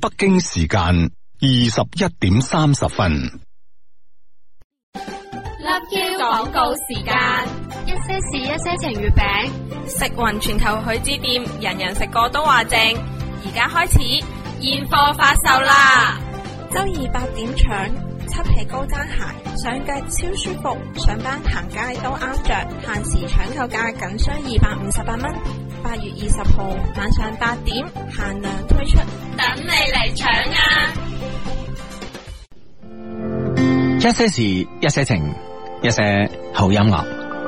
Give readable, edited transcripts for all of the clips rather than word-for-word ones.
北京時間21:30。 Love Q 廣告時間， 一些事一些情月餅， 食匀全球許之店，人人食過都話正。而家開始現貨發售啦！周二8點搶7皮高踭鞋，上腳超舒服，上班行街都啱着，限時搶購價僅需258蚊。8月20號晚上8點限量推出，等你嚟搶啊！ 一些事，一些情，一些好音樂。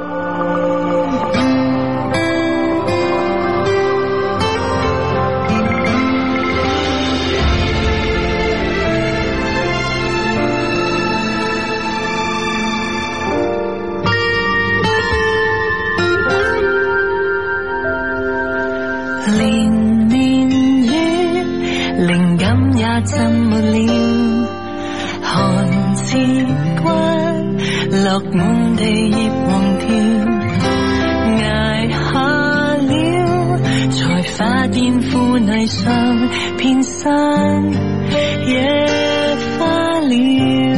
連綿雨，靈感也浸沒了，寒刺骨落滿地葉黃條，捱下了，才發現腐泥上遍山野花了，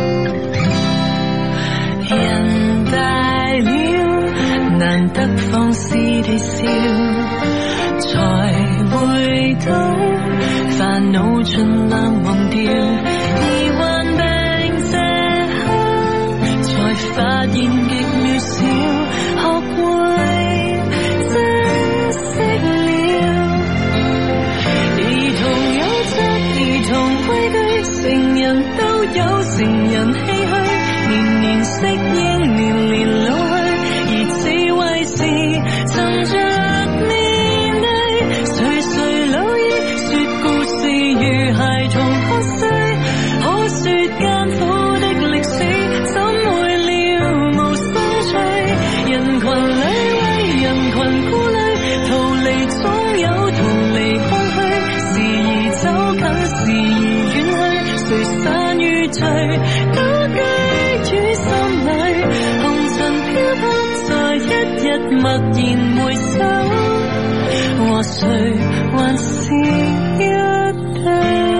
人大了，難得放肆地笑，才回到煩惱盡量忘掉，而患病這刻才發現極渺小，學會珍惜了。兒童有責，兒童規矩，成人都有成人唏噓，年年適應，年年老去，而智慧是沉着孩童學識，可說艱苦的歷史，怎會了無心趣？人群裏為人群顧慮，逃離總有逃離空虛，時而走近，時而遠去，誰散與聚，都居於心裏，紅塵飄泊在一日默然回首，和誰還是一對？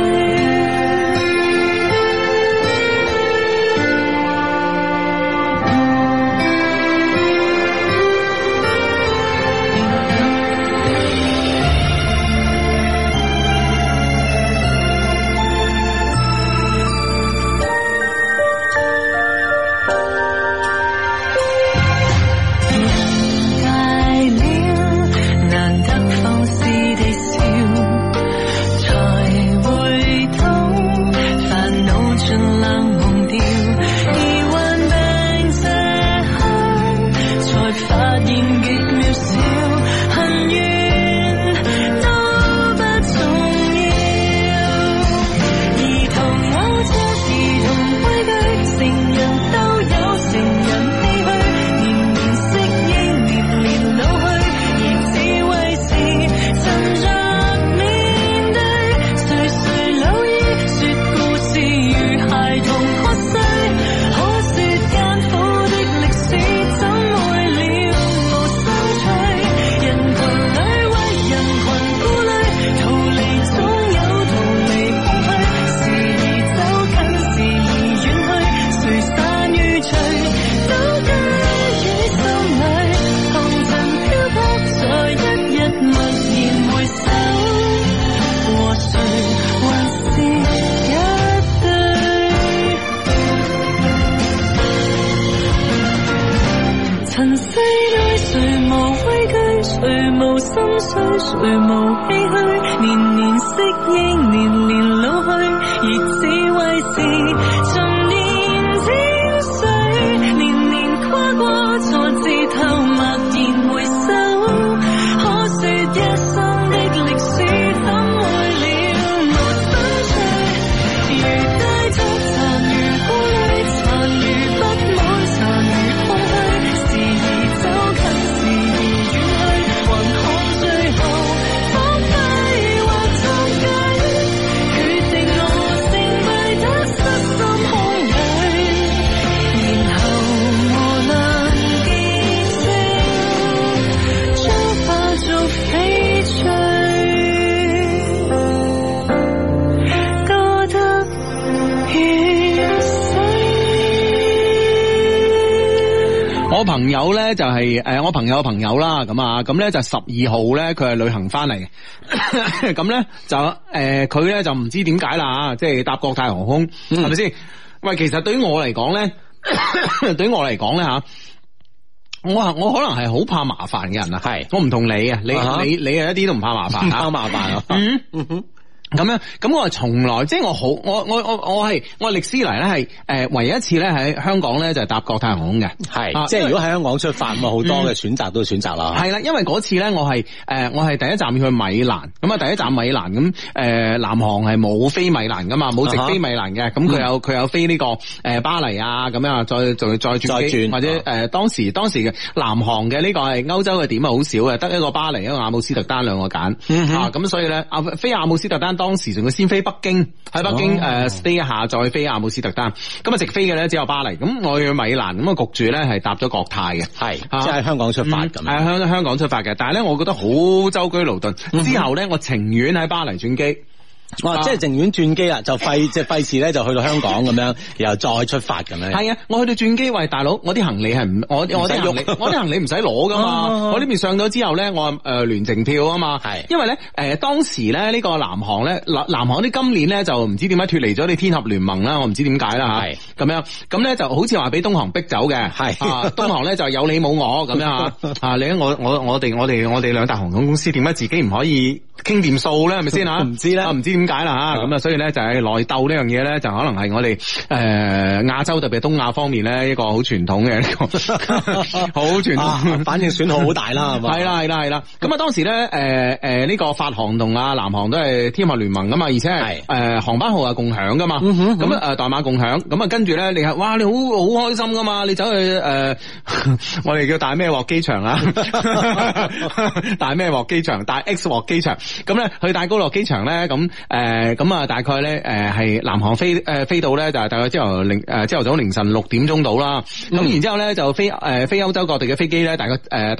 朋友咧就係我朋友嘅朋友啦，咁咧就12號咧佢係旅行翻嚟嘅，咁咧就佢咧就唔知點解啦，即係搭國泰航空係咪先？喂，其實對於我嚟講咧，對於我嚟講咧吓。我可能係好怕麻煩嘅人啊，係我唔同你啊，你係一啲都唔怕麻煩， 怕麻煩啊， 咁樣，咁我係從來即係我好，我係歷史嚟咧係唯一一次咧喺香港咧就係搭國泰航空嘅， 係即係如果喺香港出發咁好多嘅選擇都選擇啦， 係啦，因為嗰次咧我係第一站要去米蘭，咁啊第一站米蘭咁南航係冇飛米蘭噶嘛，冇直飛米蘭嘅，咁佢有飛呢個巴黎啊咁樣，再轉或者當時嘅南航嘅呢個係歐洲嘅點係好少嘅，得一個巴黎一個阿姆斯特丹兩個揀，咁所以咧飛阿姆斯特丹。當時仲要先飛北京，喺北京stay 一下，再飛阿姆斯特丹。咁啊直飛嘅咧只有巴黎。咁我要去米蘭，咁啊焗住咧係搭咗國泰嘅，係即係香港出發咁。 係香港出發嘅，但係咧我覺得好舟車勞頓。之後咧我情願喺巴黎轉機。 哇！即係寧願轉機啦，就費事咧，就去到香港咁樣，然後再出發咁樣。 係啊，我去到轉機，喂大佬，我啲行李係唔我啲行李唔使攞噶嘛。我呢邊上咗之後咧，我聯程票啊嘛。係，因為咧當時咧呢個南航咧南航啲今年咧就唔知點解脫離咗你天合聯盟啦，我唔知點解啦吓。咁樣咁咧就好似話俾東航逼走嘅。係東航咧就有你冇我咁樣啊！你我哋兩大航空公司點解自己唔可以傾掂數咧？係咪先啊？唔知咧，唔知點解啦吓，咁啊，所以咧就係內鬥呢樣嘢咧，就可能係我哋亞洲特別東亞方面咧一個好傳統嘅呢個好傳統， 反正損耗好大啦，係嘛？ 係啦，咁啊當時咧呢個法航同啊南航都係天合聯盟噶嘛，而且係航班號係共享噶嘛，咁代碼共享，咁啊跟住咧你係哇你好開心噶嘛，你走去我哋叫大咩鑊機場啊，大咩鑊機場，大 X 鑊機場。咁咧去戴高樂機場咧，咁啊大概咧係南航飛到咧就係大概朝頭早凌晨6點鐘到啦。咁然之後咧就飛歐洲各地嘅飛機咧，大概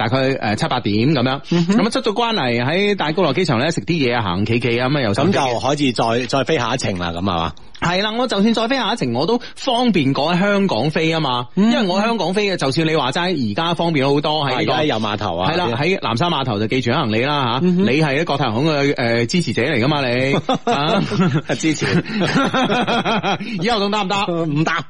7、8點咁樣。咁啊出咗關嚟喺戴高樂機場咧食啲嘢啊，行企啊咁啊又咁就可以再飛下一程啦，咁係嘛？ 係啦，我就算再飛下一程，我都方便過喺香港飛啊嘛。因為我喺香港飛嘅，就算你話齋而家方便好多，喺而家有碼頭啊。 係啦，喺南沙碼頭就寄住行李啦吓。你係國泰航空嘅支持者嚟噶嘛？你支持，以後仲得唔得？唔得。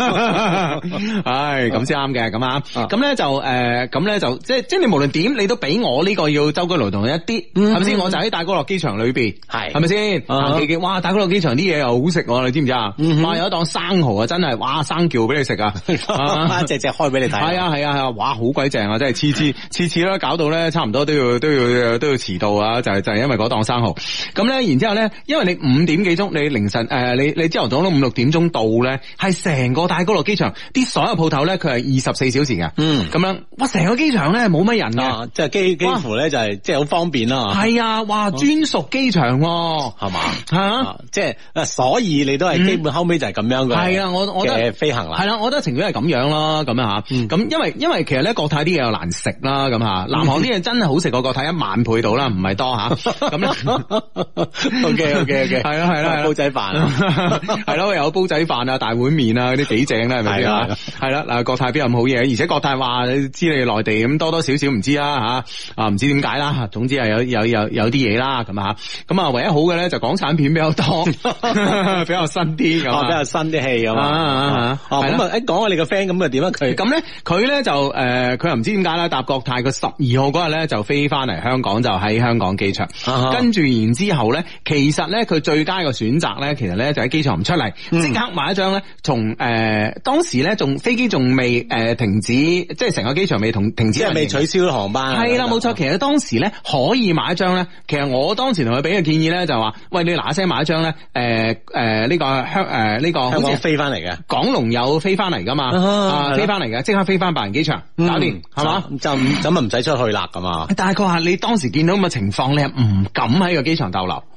唉，咁先啱嘅，咁啊，咁咧就即係你無論點，你都比我呢個要舟車勞頓一啲，係咪先？我就喺戴高樂機場裏邊，係咪先？行企，哇！戴高樂機場啲嘢又好食。你知唔知啊？哇！有一檔生蠔啊，真係哇生叫俾你食啊， 隻隻開俾你睇。 係啊，哇好鬼正啊！真係次次咧搞到咧差唔多都要遲到啊！就係因為嗰檔生蠔。咁咧，然之後咧，因為你5點幾鐘，你凌晨你朝頭早都5、6點鐘到咧，係成個戴高樂機場啲所有鋪頭咧，佢係24小時嘅。咁樣哇，成個機場咧冇乜人啊， 即係幾乎咧就係即係好方便啦。 係啊，哇專屬機場係嘛吓， 即係所以。你都係基本後尾就係咁樣嘅，係啊，我覺得飛行啦， 係啦，我覺得情願係咁樣啦，咁樣吓，咁因為其實咧國泰啲嘢又難食啦，咁吓，南航啲嘢真係好食過國泰1萬倍到啦，唔係多吓，咁咧，OK，係啦， 煲仔飯， 係咯，有煲仔飯啊，大碗麵啊，嗰啲幾正啦，係咪先啊？係啦，嗱，國泰邊有咁好嘢？而且國泰話你知你內地咁多多少少唔知啦吓，唔知點解啦，總之係有啲嘢啦，咁啊，咁啊，唯一好嘅咧就港產片比較多。比較新啲咁， 比較新啲戲咁啊！咁啊，講下你個 friend 咁啊點啊佢？ 咁咧，佢咧就佢又唔知點解啦，搭國泰個12號嗰日咧就飛翻嚟香港，就喺香港機場。跟住然之後咧，其實咧佢最佳嘅選擇咧，其實咧就喺機場唔出嚟，即刻買一張咧，從當時咧仲飛機仲未停止，即係成個機場未停止， 即係未取消航班。 係啦，冇錯。其實當時咧可以買一張咧，其實我當時同佢俾嘅建議咧就話：喂，你嗱聲買一張咧，呢個香港飛翻嚟嘅港龍有飛翻嚟噶嘛？飛翻嚟嘅，即刻飛翻白雲機場，搞掂係嘛？ 就咁啊唔使出去啦咁啊！ 但係佢話你當時見到咁嘅情況，你係唔敢喺個機場逗留。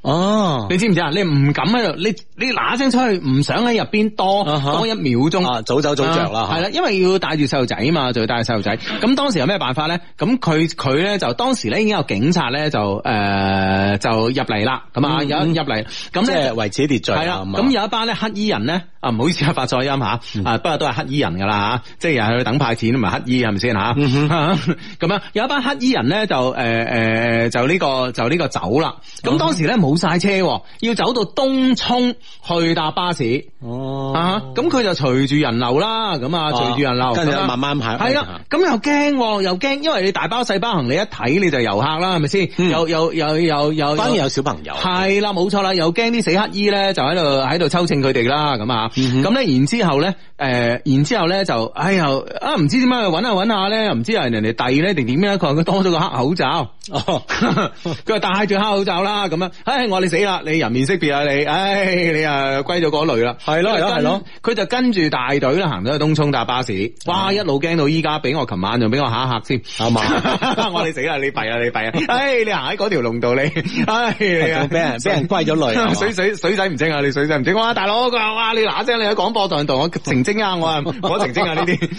哦， 你知唔知啊？你唔敢喺度，你嗱聲出去，唔想喺入邊多一秒鐘， 早走早着啦， 係啦，因為要帶住細路仔嘛，就要帶住細路仔。咁當時有咩辦法咧？咁佢咧就當時咧已經有警察咧就入嚟啦，咁啊有入嚟，咁即係維持秩序。 係啦，咁有一班咧黑衣人咧，唔好意思啊，發錯音吓，不過都係黑衣人噶啦吓，即係又係去等派錢，唔係黑衣係咪先吓？咁樣有一班黑衣人咧就呢個走啦。咁當時咧冇晒車，要走到東涌去搭巴士。咁佢就隨住人流啦，咁啊隨住人流， 跟住慢慢排。 係啦，咁又驚，因為你大包細包行李一睇你就遊客啦，係咪先？有， 反而有小朋友。 係啦，冇錯啦，又驚啲死黑衣咧就喺度抽秤佢哋啦，咁啊，咁咧然之後咧就，唔知點解去揾下咧，又唔知係人哋遞咧定點樣，佢多咗個黑口罩，佢話戴住黑口罩啦，咁樣，我哋死啦，你人面識別啊你，你啊歸咗嗰類啦，係咯，佢就跟住大隊啦，行咗去東涌搭巴士，哇，一路驚到依家，俾我琴晚仲俾我嚇一嚇先，係嘛，我哋死啦，你弊啊，你行喺嗰條龍道你，你俾人歸咗類， 水仔唔清啊，你水仔唔清，哇，大佬佢話哇，你嗱聲你喺廣播台同我澄清啊，我澄清啊呢啲，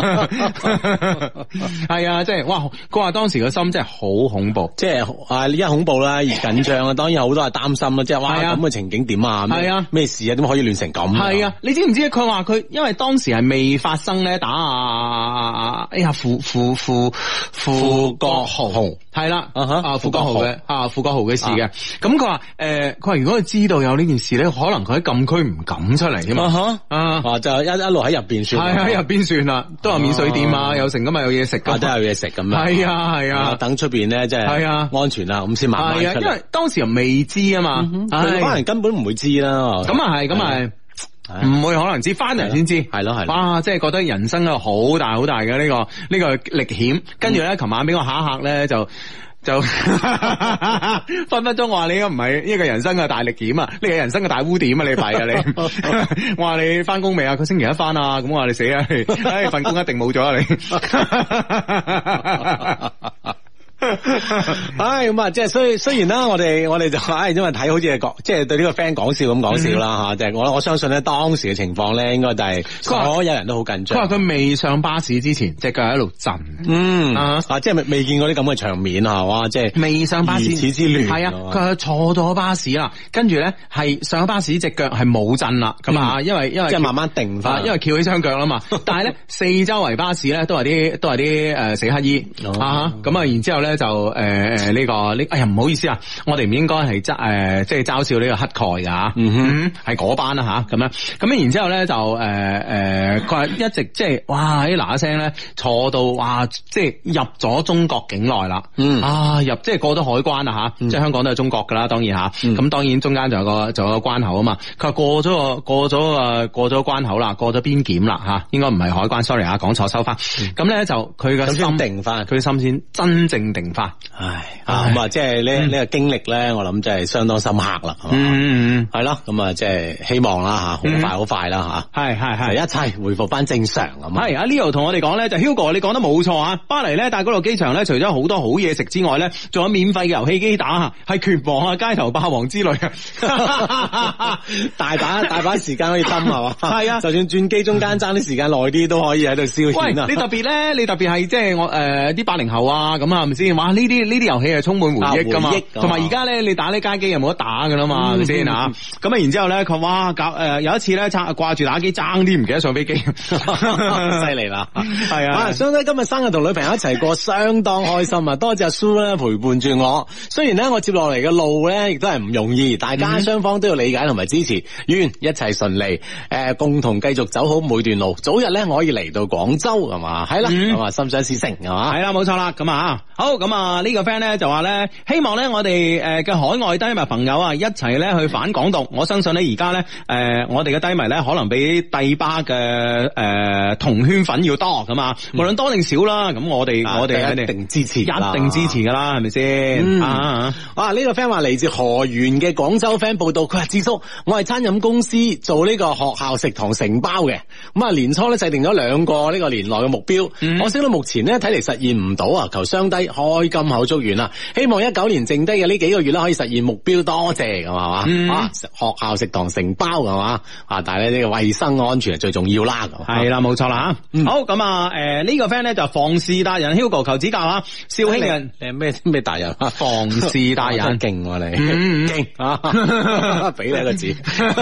係啊，即係哇，佢話當時個心真係好恐怖， 即係一恐怖啦，而緊張啊，當然好多係擔心啦，即係哇咁嘅情景點啊，係啊，咩事啊，點可以亂成咁？ 係啊，你知唔知佢話佢因為當時係未發生咧打傅國豪係啦，傅國豪嘅事嘅，咁佢話如果佢知道有呢件事咧，可能佢喺禁區唔敢出嚟啊嘛，就一路喺入邊算，喺入邊算啦，都有免稅店啊，有成咁啊，有嘢食噶， 都有嘢食咁樣， 係啊， 等出邊咧即係安全啦，咁先慢慢出嚟， 因為當時又未知啊嘛， 佢可能根本唔會知啦， 咁啊係。唔會可能知翻嚟先知，係咯，哇！即係覺得人生啊好大嘅呢個歷險，跟住咧，琴晚俾我嚇一嚇咧就分鐘我話你唔係呢個人生嘅大歷險啊，呢個人生嘅大污點啊，你弊啊你！我話你翻工未啊？佢星期一翻啊，咁我話你死啊！份工一定冇咗啊你！ 咁啊，即係雖然啦，我哋就因為睇好似係講，即係對呢個 friend 講笑咁講笑啦吓，即係我相信咧當時嘅情況咧，應該就係所有人都好緊張。佢話佢未上巴士之前，隻腳喺度震。 即係未見過啲咁嘅場面吓，哇！即係未上巴士，如此之亂。 係啊，佢坐咗巴士啦，跟住咧係上咗巴士，隻腳係冇震啦。咁啊，因為即係慢慢定翻， 因為翹起雙腳啦嘛。但係咧四周圍巴士咧都係啲死黑衣咁啊，然之後咧。就哎呀唔好意思啊，我哋唔應該係即係嘲笑呢個乞丐噶係嗰班啦吓，咁然之後咧就佢話一直即係哇喺嗱一聲咧坐到哇即係入咗中國境內啦，入即係過咗海關啦吓，即係香港都係中國噶啦，當然吓，咁當然中間仲有個關口啊嘛，佢話過咗關口啦，過咗邊檢啦吓，應該唔係海關 ，sorry 啊，講錯收翻，咁咧就佢嘅心定翻， 佢心先真正定翻， 咁啊，即係呢個經歷咧，我諗真係相當深刻啦，係咯，咁啊，即係希望啦吓，好快啦吓，係，一切回復翻正常咁。 係阿 Leo 同我哋講咧，就 Hugo 你講得冇錯啊，巴黎咧，但係嗰度機場咧，除咗好多好嘢食之外咧，仲有免費嘅遊戲機打，係拳王啊、街頭霸王之類啊， 大把時間可以斟係嘛， 係啊， 就算轉機中間爭啲時間耐啲都可以喺度消遣啊。 你特別係即係我啲80後啊，咁啊，係咪先？哇，呢啲遊戲係充滿回憶噶嘛，同埋而家咧你打呢街機又冇得打噶啦嘛，係咪先啊？咁啊，然之後咧佢哇有一次咧掛住打機爭啲唔記得上飛機， 犀利啦，係啊！相弟今日生日同女朋友一齊過，相當開心啊！多謝阿蘇咧陪伴住我。雖然咧我接落嚟嘅路咧亦都係唔容易，大家雙方都要理解同埋支持，願一切順利，共同繼續走好每段路。早日咧我可以嚟到廣州係嘛？係啦，咁啊心想事成係嘛？ 係啦，冇錯啦，咁啊好，咁啊呢個 friend 咧就話咧，希望咧我哋嘅海外低迷朋友啊一齊咧去反港獨。我相信咧而家咧我哋嘅低迷咧可能比帝巴嘅同圈粉要多咁啊，無論多定少啦，咁我哋一定支持， 一定支持噶啦，係咪先？ 呢個 friend 話嚟自河源嘅廣州 friend 報道，佢話智叔，我係餐飲公司做呢個學校食堂承包嘅，咁啊年初咧制定咗2個呢個年內嘅目標，可惜到目前咧睇嚟實現唔到啊，求雙低開開金口祝願啦，希望19年剩低嘅呢幾個月咧可以實現目標，多謝咁係嘛，學校食堂承包係嘛，但係咧呢個衛生安全係最重要啦， 係啦冇錯啦吓，好咁啊呢個 friend 咧就房事達人 Hugo 求指教啊，少卿人你係咩達人啊？ 房事達人勁你勁啊，俾你一個字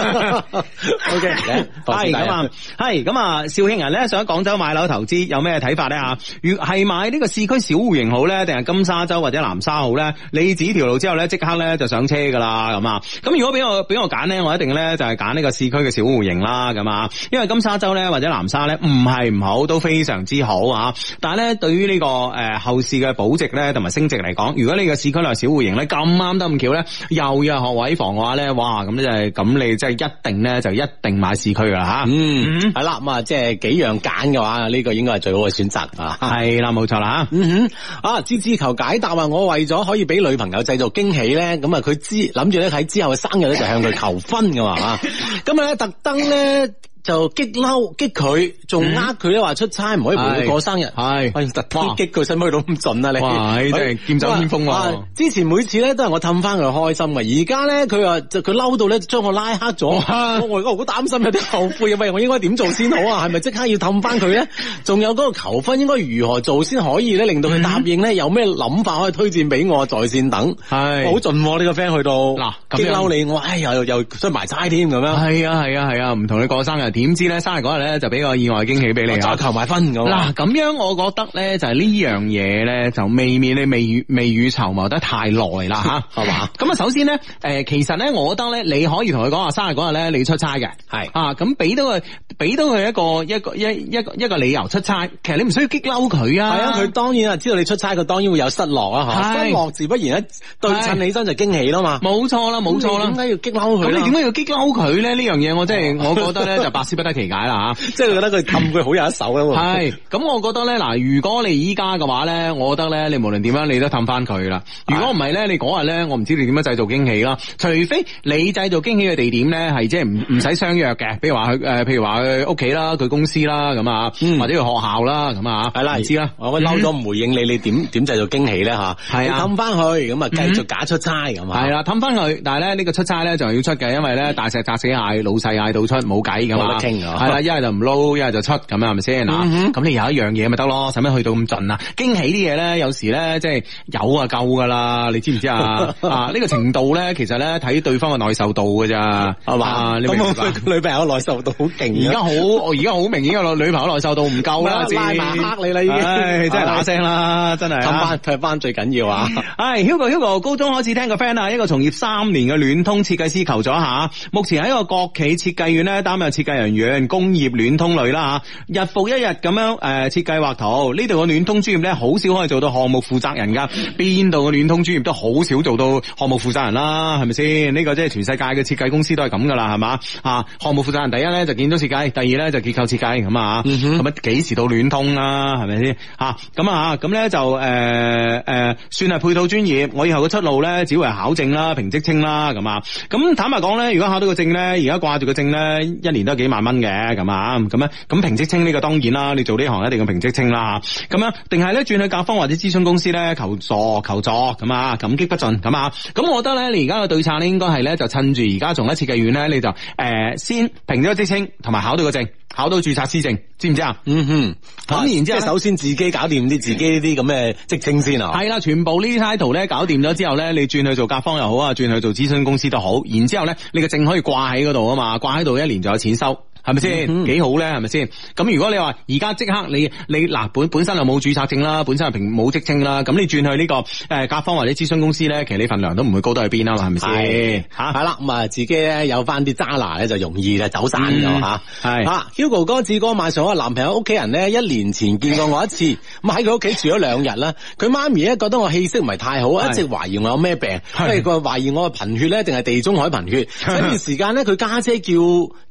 ，OK 係咁啊，少卿人咧想喺廣州買樓投資有咩睇法咧吓？如係買呢個市區小戶型好咧，定係金沙洲或者南沙好咧？你指條路之後咧，即刻咧就上車噶啦咁啊！咁如果俾我揀咧，我一定咧就係揀呢個市區嘅小戶型啦咁啊！因為金沙洲咧或者南沙咧唔係唔好，都非常之好啊！但係咧對於呢個後市嘅保值咧同埋升值嚟講，如果你個市區內小戶型咧咁啱得咁巧咧，又有學位房嘅話咧，哇咁就係咁你即係一定咧就一定買市區噶啦吓， 係啦咁啊，即係幾樣揀嘅話，呢個應該係最好嘅選擇啊！ 係啦，冇錯啦吓， 芝芝求解答啊！我為咗可以俾女朋友製造驚喜咧，咁啊佢諗住咧喺之後嘅生日咧就向佢求婚噶嘛，咁啊咧特登咧。就激佢，仲佢咧話出差唔可以陪佢過生日，係特登激佢，使唔使去到咁盡啊你？ 哇！你真係劍走偏鋒喎！ 之前每次咧都係我氹翻佢開心嘅，而家咧佢話佢嬲到咧將我拉黑咗，我而家好擔心有啲後悔啊！喂，我應該點做先好啊？係咪即刻要氹翻佢咧？仲有嗰個求婚應該如何做先可以咧令到佢答應咧？有咩諗法可以推薦俾我在線等？係好盡呢個 friend 去到嗱激嬲你，我又出埋齋添咁樣。 係啊，唔同你過生日。點知咧生日嗰日咧就俾個意外驚喜俾你啊！再求埋婚咁。嗱咁樣，我覺得咧就係呢樣嘢咧就未免你未雨綢繆得太耐啦吓，係嘛？咁啊，首先咧其實咧，我覺得咧你可以同佢講話生日嗰日咧你出差嘅，係啊，咁俾到佢一個理由出差。其實你唔需要激嬲佢啊。係啊，佢當然啊知道你出差，佢當然會有失落啊吓。失落自不然一對襯起身就驚喜啦嘛。冇錯啦。點解要激嬲佢？咁你點解要激嬲佢咧？呢樣嘢我真係我覺得咧就百思不得其解啦吓，即係覺得佢氹佢好有一手啊。係，咁我覺得咧嗱，如果你依家嘅話咧，我覺得咧你無論點樣你都氹翻佢啦。如果唔係咧，你嗰日咧，我唔知你點樣製造驚喜啦。除非你製造驚喜嘅地點咧係即係唔使相約嘅，譬如話佢屋企啦，佢公司啦咁啊，或者佢學校啦咁啊，係啦，唔知啦。我嬲咗唔回應你點製造驚喜咧吓？係啊，氹翻佢咁啊，繼續假出差咁啊。係啦，氹翻佢，但係咧呢個出差咧就要出嘅，因為咧大石砸死蟹，老細嗌到出冇計噶嘛。傾係啦，一係就唔撈，一係就出咁樣，係咪先嗱？咁你有一樣嘢咪得咯，使乜去到咁盡啊？驚喜啲嘢咧，有時咧即係有啊夠噶啦，你知唔知啊？呢個程度咧，其實咧睇對方嘅耐受度噶咋，係嘛？你明白？女朋友耐受度好勁，而家好明顯個女朋友耐受度唔夠啦，拉埋黑你啦已經，真係打聲啦，真係。睇翻最緊要啊！Hugo 高中開始聽個 friend 啊，一個從業3年嘅戀通設計師求咗下，目前喺一個國企設計院咧擔任設計人員，工業戀通類啦吓，日復一日咁樣設計畫圖。呢度嘅戀通專業咧，好少可以做到項目負責人噶，邊度嘅戀通專業都好少做到項目負責人啦，係咪先？呢個即係全世界嘅設計公司都係咁噶啦，係嘛？項目負責人第一咧就建築設計，第二咧就結構設計咁啊，咁啊幾時到戀通啦？係咪先？咁咧就算係配套專業，我以後嘅出路咧只會係考證啦、評職稱啦咁啊。咁坦白講咧，如果考到個證咧，而家掛住個證咧，一年都係幾萬蚊嘅咁啊。咁評職稱呢個當然啦，你做呢行一定要評職稱啦吓。咁樣定係咧轉去甲方或者諮詢公司咧求助咁啊，感激不盡咁啊。咁我覺得咧，你而家嘅對策咧應該係咧就趁住而家仲喺設計院咧，你就先評咗個職稱，同埋考到個證。考到註冊師證，知唔知啊？咁然之後，首先自己搞掂啲自己呢啲咁嘅職稱先啊。係啦，全部呢啲 title 咧搞掂咗之後咧，你轉去做甲方又好啊，轉去做諮詢公司都好。然之後咧，你個證可以掛喺嗰度啊嘛，掛喺度一年就有錢收。係咪先？幾好咧？係咪先？咁如果你話而家即刻你嗱本身又冇註冊證啦，本身又冇職稱啦，咁你轉去呢個甲方或者諮詢公司咧，其實你份糧都唔會高得去邊啊嘛，係咪先？係啦，咁啊自己咧有翻啲渣拿咧就容易咧走散咗吓。係Hugo 哥、志哥晚上我男朋友屋企人咧1年前見過我一次，咁喺佢屋企住咗2日啦。佢媽咪咧覺得我氣色唔係太好，一直懷疑我有咩病，即係佢懷疑我係貧血咧定係地中海貧血。呢段時間咧佢家姐叫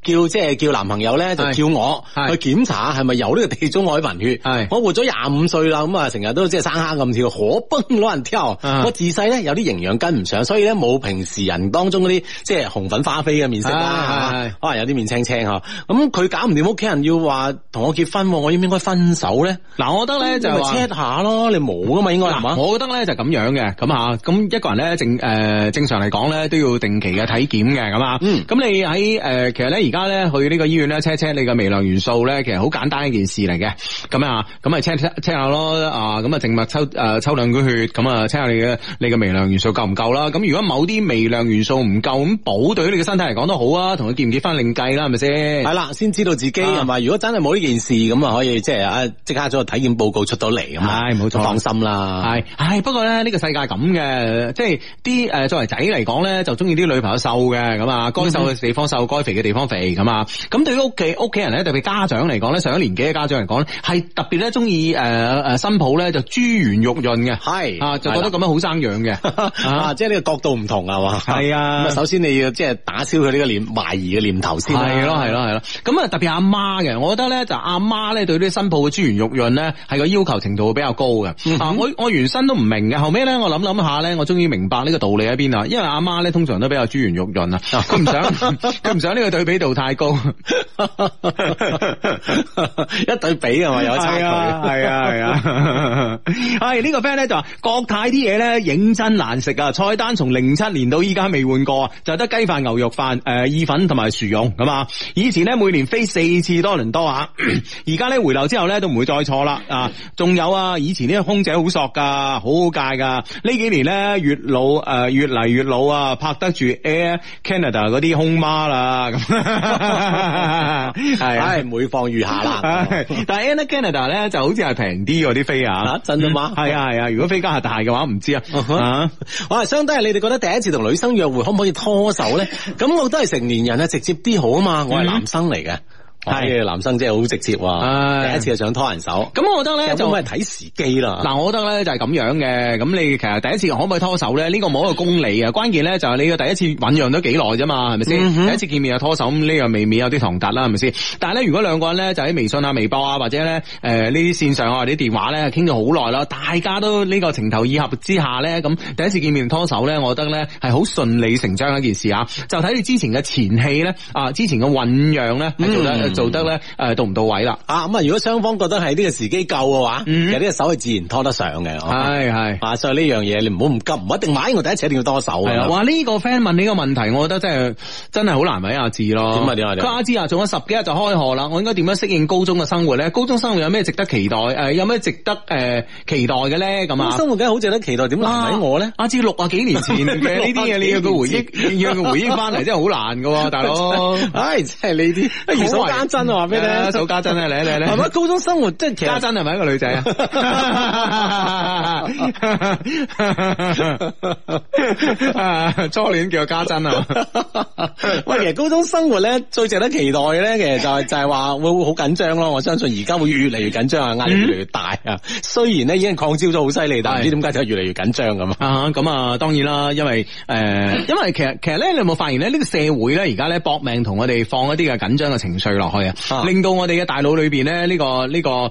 叫男朋友咧就叫我去檢查係咪有呢個地中海貧血。我活咗25歲啦，咁啊成日都即係生蝦咁跳，可崩攞人跳。我自細咧有啲營養跟唔上，所以咧冇平時人當中嗰啲即係紅粉花飛嘅面色啦，可能有啲面青青嗬。咁佢搞唔掂，屋企人要話同我結婚，我應唔應該分手咧？ 嗱，我覺得咧就係 check 下咯，你冇噶嘛應該係嘛？ 我覺得咧就咁樣嘅，咁一個人咧正常嚟講咧都要定期嘅體檢嘅，咁啊，咁你喺其實咧而家咧去呢個醫院咧 check 你嘅微量元素咧，其實好簡單一件事嚟嘅，咁啊 check 下咯，咁啊靜脈抽兩管血，咁啊 check 下你嘅微量元素夠唔夠啦？咁如果某啲微量元素唔夠，咁補對於你嘅身體嚟講都好啊，同佢結唔結婚另計啦，係咪先？ 係啦，先知道自己係咪？如果真係冇呢件事，咁啊可以即係即刻咗個體檢報告出到嚟，咁啊，冇錯，放心啦。係，不過咧呢個世界咁嘅，即係啲作為仔嚟講咧，就中意啲女朋友瘦嘅，咁啊，該瘦嘅地方瘦，該肥嘅地方肥，咁啊，咁對於屋企人咧，特別家長嚟講咧，上咗年紀嘅家長嚟講咧，係特別咧中意新抱咧就珠圓玉潤嘅，係就覺得咁樣好生養嘅，即係呢個角度唔同係嘛？係啊，咁啊，首先你要即係打消佢呢個懷疑嘅念頭先，係咯，咁啊特別阿媽嘅，我覺得咧就阿媽咧對啲新抱嘅珠圓玉潤咧係個要求程度會比較高嘅，我原身都唔明嘅，後尾咧我諗下咧，我終於明白呢個道理喺邊啦，因為阿媽咧通常都比較珠圓玉潤啊，佢唔想呢個對比度太高，一對比係嘛有差距，係啊，呢個 friend 咧就話國泰啲嘢咧認真難食啊，菜單從07年到依家未換過，就得雞飯、牛肉飯、意粉同埋薯蓉咁啊，以前咧每年飛4次多倫多啊，而家咧回流之後咧都唔會再錯啦啊，仲有啊，以前呢個空姐好索噶，好好戒噶，呢幾年咧越嚟越老啊，拍得住 Air Canada 嗰啲空媽啦，咁係每況愈下啦。但係 Air Canada 咧就好似係平啲嗰啲飛啊，真㗎嘛？係啊，如果飛加拿大嘅話唔知啊。我係相當係你哋覺得第一次同女生約會可唔可以拖手咧？咁我都係成年人啊，直接啲好啊嘛，我係男生嚟嘅。係男生真係好直接喎，第一次就想拖人手。咁我覺得咧就係睇時機啦。嗱，我覺得咧就係咁樣嘅。咁你其實第一次可唔可以拖手咧？呢個冇一個公理啊。關鍵咧就係你嘅第一次醞釀咗幾耐啫嘛，係咪先？第一次見面就拖手，咁呢樣未免有啲唐突啦，係咪先？但係咧，如果兩個人咧就喺微信啊、微博啊，或者咧呢啲線上啊、或者電話咧傾咗好耐啦，大家都呢個情投意合之下咧，咁第一次見面拖手咧，我覺得咧係好順理成章一件事啊。就睇你之前嘅前戲咧，之前嘅醞釀咧係做得咧到唔到位啦？咁如果雙方覺得係呢個時機夠嘅話，其實呢個手係自然拖得上嘅。係所以呢樣嘢你唔好唔急，唔一定買，我第一次一定要多手。係啊，哇！呢個 friend 問你個問題，我覺得真係好難為阿志咯。點啊？佢阿志啊，仲有10幾日就開學啦，我應該點樣適應高中嘅生活咧？高中生活有咩值得期待？有咩值得期待嘅咧？咁啊，生活梗係好值得期待，點難為我咧？阿志60幾年前嘅呢啲嘢，你要個回憶，要個回憶翻嚟，真係好難噶，大佬。真係呢啲如數家珍啊！話俾你，數家珍啊，嚟，係咪高中生活即係家珍係咪一個女仔啊？初戀叫家珍啊！喂，其實高中生活咧最值得期待嘅咧，其實就係話會好緊張咯。我相信而家會越嚟越緊張啊，壓力越嚟越大啊。雖然咧已經擴招咗好犀利，但係唔知點解就越嚟越緊張咁啊。咁啊，當然啦，因為其實咧，你有冇發現咧？呢個社會咧，而家咧搏命同我哋放一啲嘅緊張嘅情緒落去啊，令到我哋嘅大腦裏邊咧呢個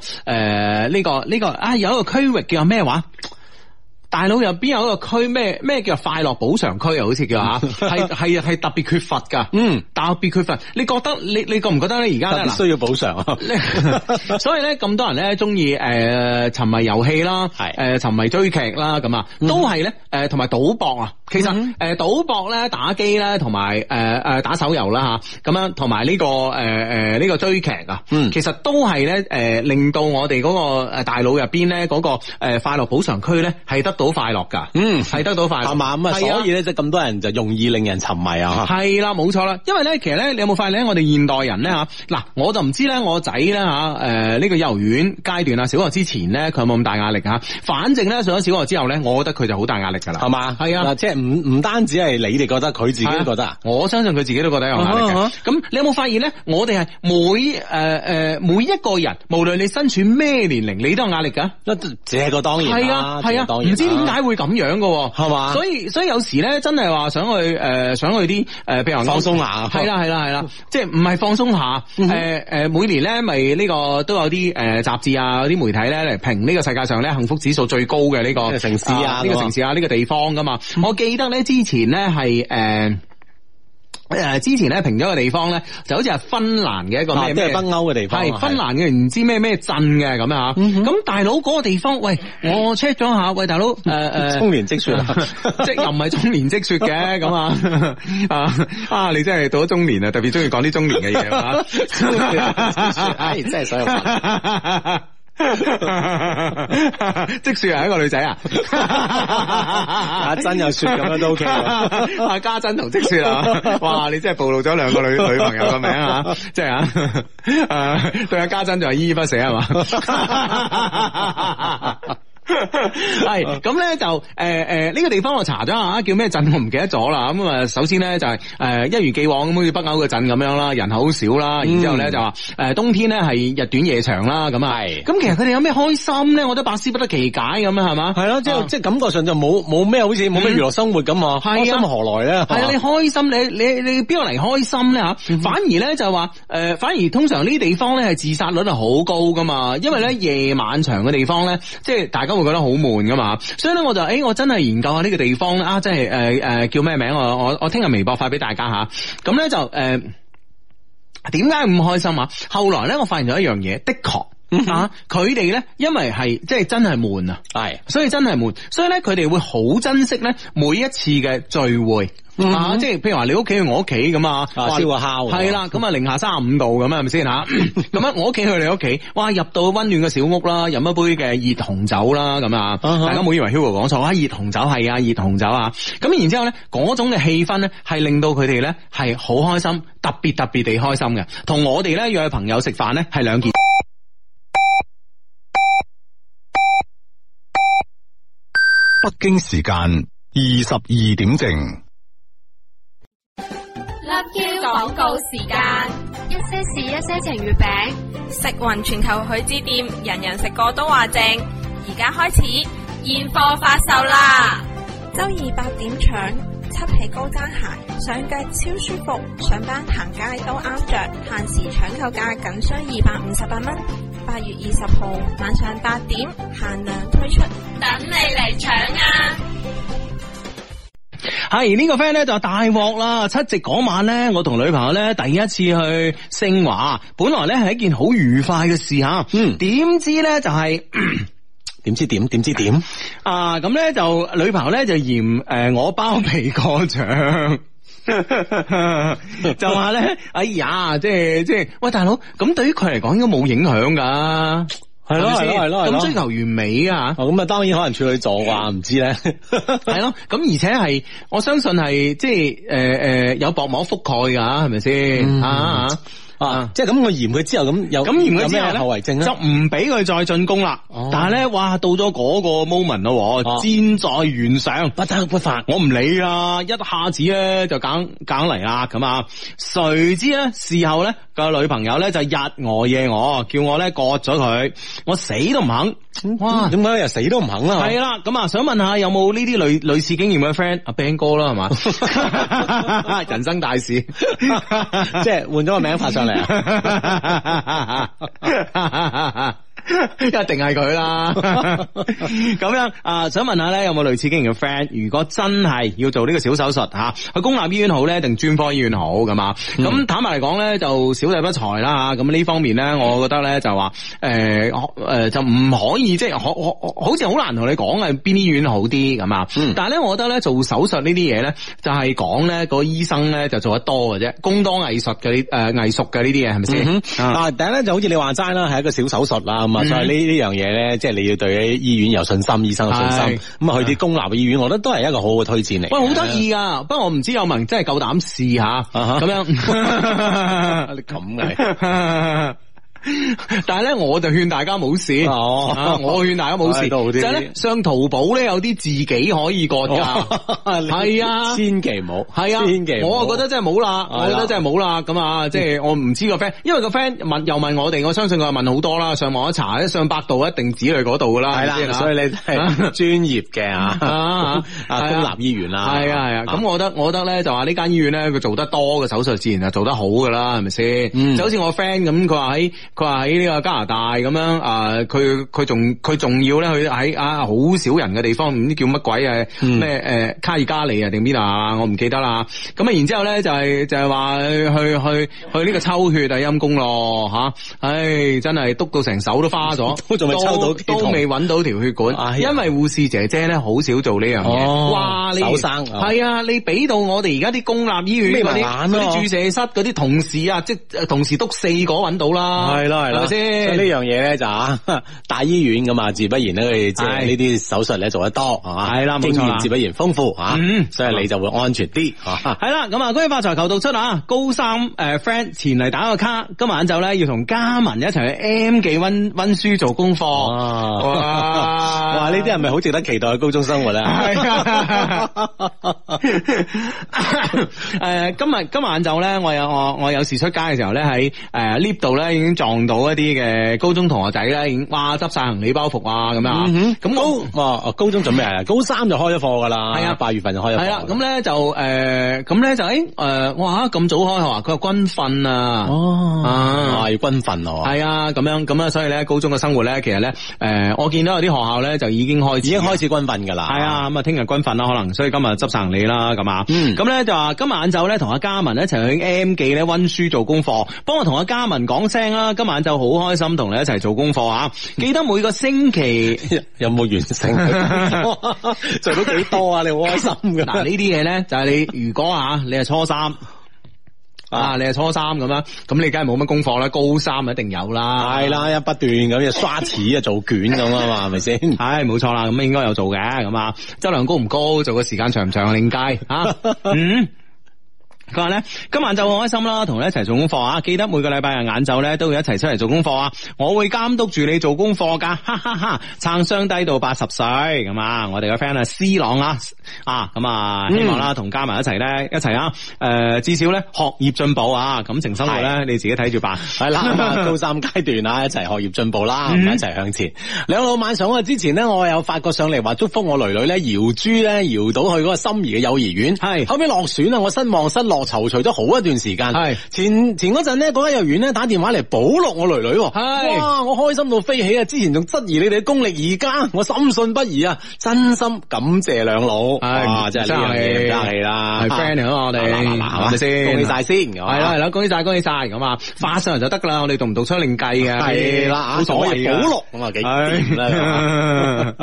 有一個區域叫咩話？大腦入邊有一個區咩叫快樂補償區啊？好似叫係特別缺乏噶，特別缺乏。你覺得你覺唔覺得咧？而家需要補償啊？所以咧咁多人咧中意沉迷遊戲啦，沉迷追劇啦，咁啊都係咧同埋賭博啊。其實賭博咧、打機咧，同埋打手遊啦吓，咁樣同埋呢個追劇啊，其實都係咧令到我哋嗰個大腦入邊咧嗰個快樂補償區咧係得到快樂噶，係得到快樂，係嘛？咁啊，所以咧就咁多人就容易令人沉迷啊，係啦，冇錯啦。因為咧，其實咧，你有冇發現咧，我哋現代人咧吓，嗱，我就唔知咧，我仔咧吓，呢個幼兒園階段啊，小學之前咧，佢有冇咁大壓力吓？反正咧，上咗小學之後咧，我覺得佢就好大壓力噶啦，係嘛？係啊，即係係唔單止係你哋覺得，佢自己都覺得啊。 我相信佢自己都覺得有壓力嘅。咁你有冇發現咧？我哋係每一個人，無論你身處咩年齡，你都有壓力噶。 這個當然啦，係啊，唔知點解會咁樣嘅， 係嘛？ 所以有時咧，真係話想去啲譬如放鬆下， 係啦，即係唔係放鬆下？每年咧咪呢個都有啲雜誌啊，啲媒體咧嚟評呢個世界上咧幸福指數最高嘅呢個城市啊， 呢個城市啊，呢個地方噶嘛。我記得咧之前咧係之前咧評咗個地方咧，就好似係芬蘭嘅一個咩北歐嘅地方， 係芬蘭嘅唔知咩鎮嘅咁啊。咁大佬嗰個地方，喂，我 check 咗下，喂大佬中年積雪啊， 即係又唔係中年積雪嘅咁啊，你真係到咗中年啊，特別中意講啲中年嘅嘢啊， 唉，真係想有份。 積雪係一個女仔啊， 阿珍有雪咁樣都 OK 阿家珍同積雪啊，哇！你真係暴露咗兩個女朋友個名啊，即係對阿家珍就係依依不捨係嘛？係咁咧就呢個地方我查咗下，叫咩鎮我唔記得咗啦。咁啊，首先咧就係一如既往咁好似北歐嘅鎮咁樣啦，人口好少啦。然之後咧就話冬天咧係日短夜長啦。咁啊，咁其實佢哋有咩開心咧？我覺得百思不得其解咁啊，係嘛？係咯， 即係感覺上就冇咩好似冇咩娛樂生活咁啊。開心何來咧？ 係啊，你開心你邊個嚟開心咧吓？反而咧就話反而通常呢啲地方咧係自殺率係好高噶嘛，因為咧夜晚長嘅地方咧，即係大家會覺得好悶噶嘛，所以咧我就我真係研究下呢個地方啊，即係叫咩名？我聽日微博發俾大家吓。咁咧就點解咁開心啊？後來咧我發現咗一樣嘢，的確佢哋咧因為係即係真係悶啊，係，所以真係悶，所以咧佢哋會好珍惜咧每一次嘅聚會。即係譬如話你屋企去我屋企咁啊， 燒個烤係啦，咁啊零下35度咁啊，係咪先吓？咁啊我屋企去你屋企，哇入到溫暖嘅小屋啦，飲一杯嘅熱紅酒啦，咁啊，大家唔好以為 Hugo 講錯啊，熱紅酒係啊，熱紅酒啊，咁然之後咧嗰種嘅氣氛咧係令到佢哋咧係好開心，特別地開心嘅，同我哋咧約朋友食飯咧係兩件。 北京時間22點正。 Love Q 廣告時間， 一些事一些情月餅， 食匀全球許之店，人人食過都話正。而家開始現貨發售啦！周二8點搶7皮高踭鞋，上腳超舒服，上班行街都啱着，限時搶購價僅需258蚊。8月20號晚上8點限量推出，等你嚟搶啊！ 係呢個 friend 咧就大鑊啦！七夕嗰晚咧，我同女朋友咧第一次去星華，本來咧係一件好愉快嘅事吓，點知咧就係點知啊！咁咧就女朋友咧就嫌我包皮過長。就話咧，哎呀，即係，喂，大佬，咁對於佢嚟講應該冇影響噶， 係咯， 咁追求完美啊， 咁啊，當然可能處女座啩，唔知咧， 係咯，咁而且係，我相信係即係有薄膜覆蓋噶，係咪先即係咁我嫌佢之後咁有咩後遺症咧？就唔俾佢再進攻啦。但係咧，哇，到咗嗰個 moment 咯，箭在弦上，不得不發。我唔理啦，一下子咧就梗嚟啦咁啊！誰知咧事後咧個女朋友咧就日餓夜餓，叫我咧割咗佢，我死都唔肯。哇！點解又死都唔肯啊？係啦，咁啊，想問下有冇呢啲類似經驗嘅 friend？阿 Ben 哥啦，係嘛？人生大事，即係換咗個名發上嚟啊！一定係佢啦，咁樣啊，想問下咧，有冇類似經驗嘅 friend？如果真係要做呢個小手術吓，去公立醫院好咧，定專科醫院好咁啊？咁坦白嚟講咧，就小弟不才啦吓。咁呢方面咧，我覺得咧就話就唔可以即係好似好難同你講係邊啲醫院好啲咁啊。但係咧，我覺得咧做手術呢啲嘢咧，就係講咧個醫生咧就做得多嘅啫，工多藝術嘅藝術嘅呢啲嘢係咪先？啊，第一咧就好似你話齋啦，係一個小手術啦。所以呢樣嘢咧，即係你要對醫院有信心，醫生有信心。咁啊，去啲公立嘅醫院，我覺得都係一個好嘅推薦嚟。喂，好得意噶，不過我唔知有冇人真係夠膽試下咁樣。你咁嘅。 但係咧，我就勸大家冇事。我勸大家冇事。就係咧，上淘寶咧有啲自己可以割㗎。係啊， 千祈唔好。係啊，千祈。 我啊覺得真係冇啦，我覺得真係冇啦。咁啊，即係我唔知個 friend，因為個 friend 問我哋，我相信佢問好多啦。上網一查，上百度一定指去嗰度㗎啦。 係啦，所以你係專業嘅公立醫院啦。 係啊。咁我覺得咧就話呢間醫院咧佢做得多嘅手術自然就做得好㗎啦，係咪先？就好似我 friend 咁，佢話喺呢個加拿大咁樣佢仲要咧去喺好少人嘅地方，唔知叫乜鬼啊咩卡爾加里啊定邊啊，我唔記得啦。咁啊然之後咧就係話去呢個抽血啊陰公咯吓，唉真係篤到成手都花咗， 都仲未抽到， 都未揾到條血管，因為護士姐姐咧好少做呢樣嘢。哇，你手生係啊，你俾到我哋而家啲公立醫院嗰啲注射室嗰啲同事啊，即係同時篤4個揾到啦，係咪先？ 所以呢樣嘢咧就大醫院噶嘛，自不然咧佢即係呢啲手術咧做得多係嘛，係啦，經驗自不然豐富吓，所以你就會安全啲。 係啦，咁啊，恭喜發財求讀出啊！高3 friend 前嚟打個卡，今日晏晝咧要同嘉文一齊去 M 記溫書做功課。 哇！呢啲係咪好值得期待嘅高中生活咧？係啊。 今日晏晝咧，我有時出街嘅時候咧，喺lift 度咧已經撞到一啲嘅高中同學仔咧，已經哇執晒行李包袱啊咁樣。咁高中準備係高3就開咗課噶啦，係啊，8月份就開咗課。係啦， 咁咧就哇咁早開學啊？佢話軍訓啊，要軍訓咯。係啊，咁啊，所以咧高中嘅生活咧，其實咧我見到有啲學校咧就已經開始軍訓噶啦。係啊，咁啊聽日軍訓啦，可能所以今日執晒行李啦咁啊。咁咧就話今日晏晝咧同阿嘉文一齊去 M 記咧溫書做功課，幫我同阿嘉文講聲啦。今晚就好開心同你一齊做功課啊！記得每個星期有冇完成？做到幾多啊？你好開心噶。 嗱呢啲嘢咧就係你如果你係初3你係初3咁樣，咁你梗係冇乜功課啦。高3一定有啦，係啦，不斷咁就刷紙做卷咁啊嘛，係咪先？係冇錯啦，咁應該有做嘅咁啊。質量高唔高，做嘅時間長唔長另計啊。佢話咧今晚就好開心啦，同你一齊做功課啊！記得每個禮拜日晏晝咧都會一齊出嚟做功課啊！我會監督住你做功課噶，哈哈哈！撐雙低到80歲咁啊！我哋嘅 friend C 朗咁啊，希望啦同嘉文一齊咧一齊至少咧學業進步啊！感情生活咧你自己睇住辦。係啦， 高3階段一齊學業進步啦，一齊向前。兩老晚上之前咧，我有發過上嚟話祝福我女女咧姚珠咧搖到去嗰個心儀嘅幼兒園，係後尾落選啊！我失望失落躊躇咗好一段時間，係前嗰陣咧，嗰間幼兒園咧打電話嚟補錄我女女，係哇，我開心到飛起啊！之前仲質疑你哋嘅功力，而家我深信不疑啊！真心感謝兩老，哇，真係呢樣嘢唔客氣啦，係 friend 嚟啊！我哋係咪先？恭喜晒先，係啦，恭喜晒咁啊！發上嚟就得噶啦，我哋讀唔讀出另計嘅，係啦，冇所謂補錄咁啊，幾掂啦，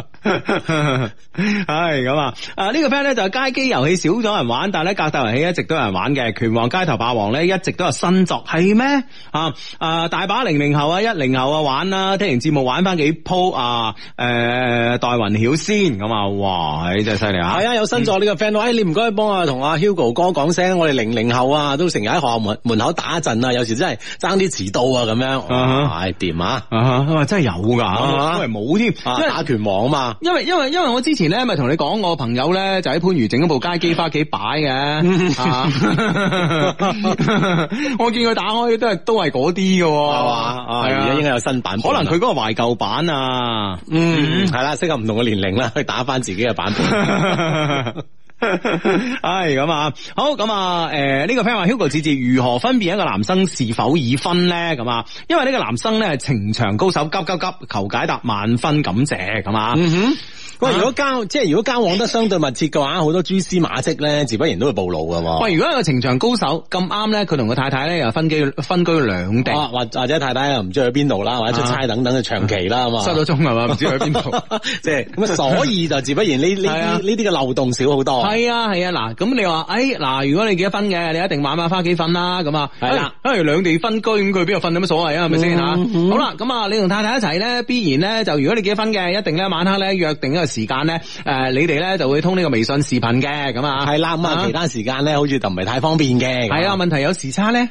係咁啊！呢個 friend 咧就係街機遊戲少咗人玩，但係咧格鬥遊戲一直都有人玩嘅。拳王街頭霸王咧一直都有新作，係咩？大把00後啊10後啊玩啦，聽完節目玩翻幾鋪代雲曉先咁啊！哇，真係犀利啊！係啊，有新作呢個 friend，你唔該幫我同阿 Hugo 哥講聲，我哋00後啊都成日喺學校門口打一陣啊，有時真係爭啲遲到啊咁樣，係掂啊！真係有噶，因為冇添，因為打拳王啊嘛。因為我之前咧咪同你講，我朋友咧就喺番禺整咗部街機翻屋企擺嘅。我見佢打開都係嗰啲嘅，係嘛？係啊，應該有新版本，可能佢嗰個懷舊版啊，係啦，適合唔同嘅年齡啦，去打翻自己嘅版本。係咁啊，好咁啊，呢個 friend 話 Hugo 姐姐如何分辨一個男生是否已婚咧？咁啊，因為呢個男生咧係情場高手，急求解答，萬分感謝咁啊。喂，如果交往得相對密切嘅話，好多蛛絲馬跡咧，自不然都會暴露噶。喂，如果一個情場高手咁啱咧，佢同個太太咧又分居兩地，或者太太又唔知去邊度啦，或者出差等等嘅長期啦，咁啊，失咗蹤係嘛，唔知去邊度，即係咁啊，所以就自不然呢啲嘅漏洞少好多。係係啊，嗱，咁你話，嗱，如果你幾多分嘅，你一定晚翻屋企瞓啦，咁啊， 係啦， 兩地分居，咁佢邊度瞓有乜所謂啊？係咪先吓？好啦，咁啊，你同太太一齊咧，必然咧就如果你幾多分嘅，一定咧晚黑咧約定一個時間咧，你哋咧就會通呢個微信視頻嘅，咁啊， 係啦，咁啊，其他時間咧好似就唔係太方便嘅。 係啊，問題有時差咧，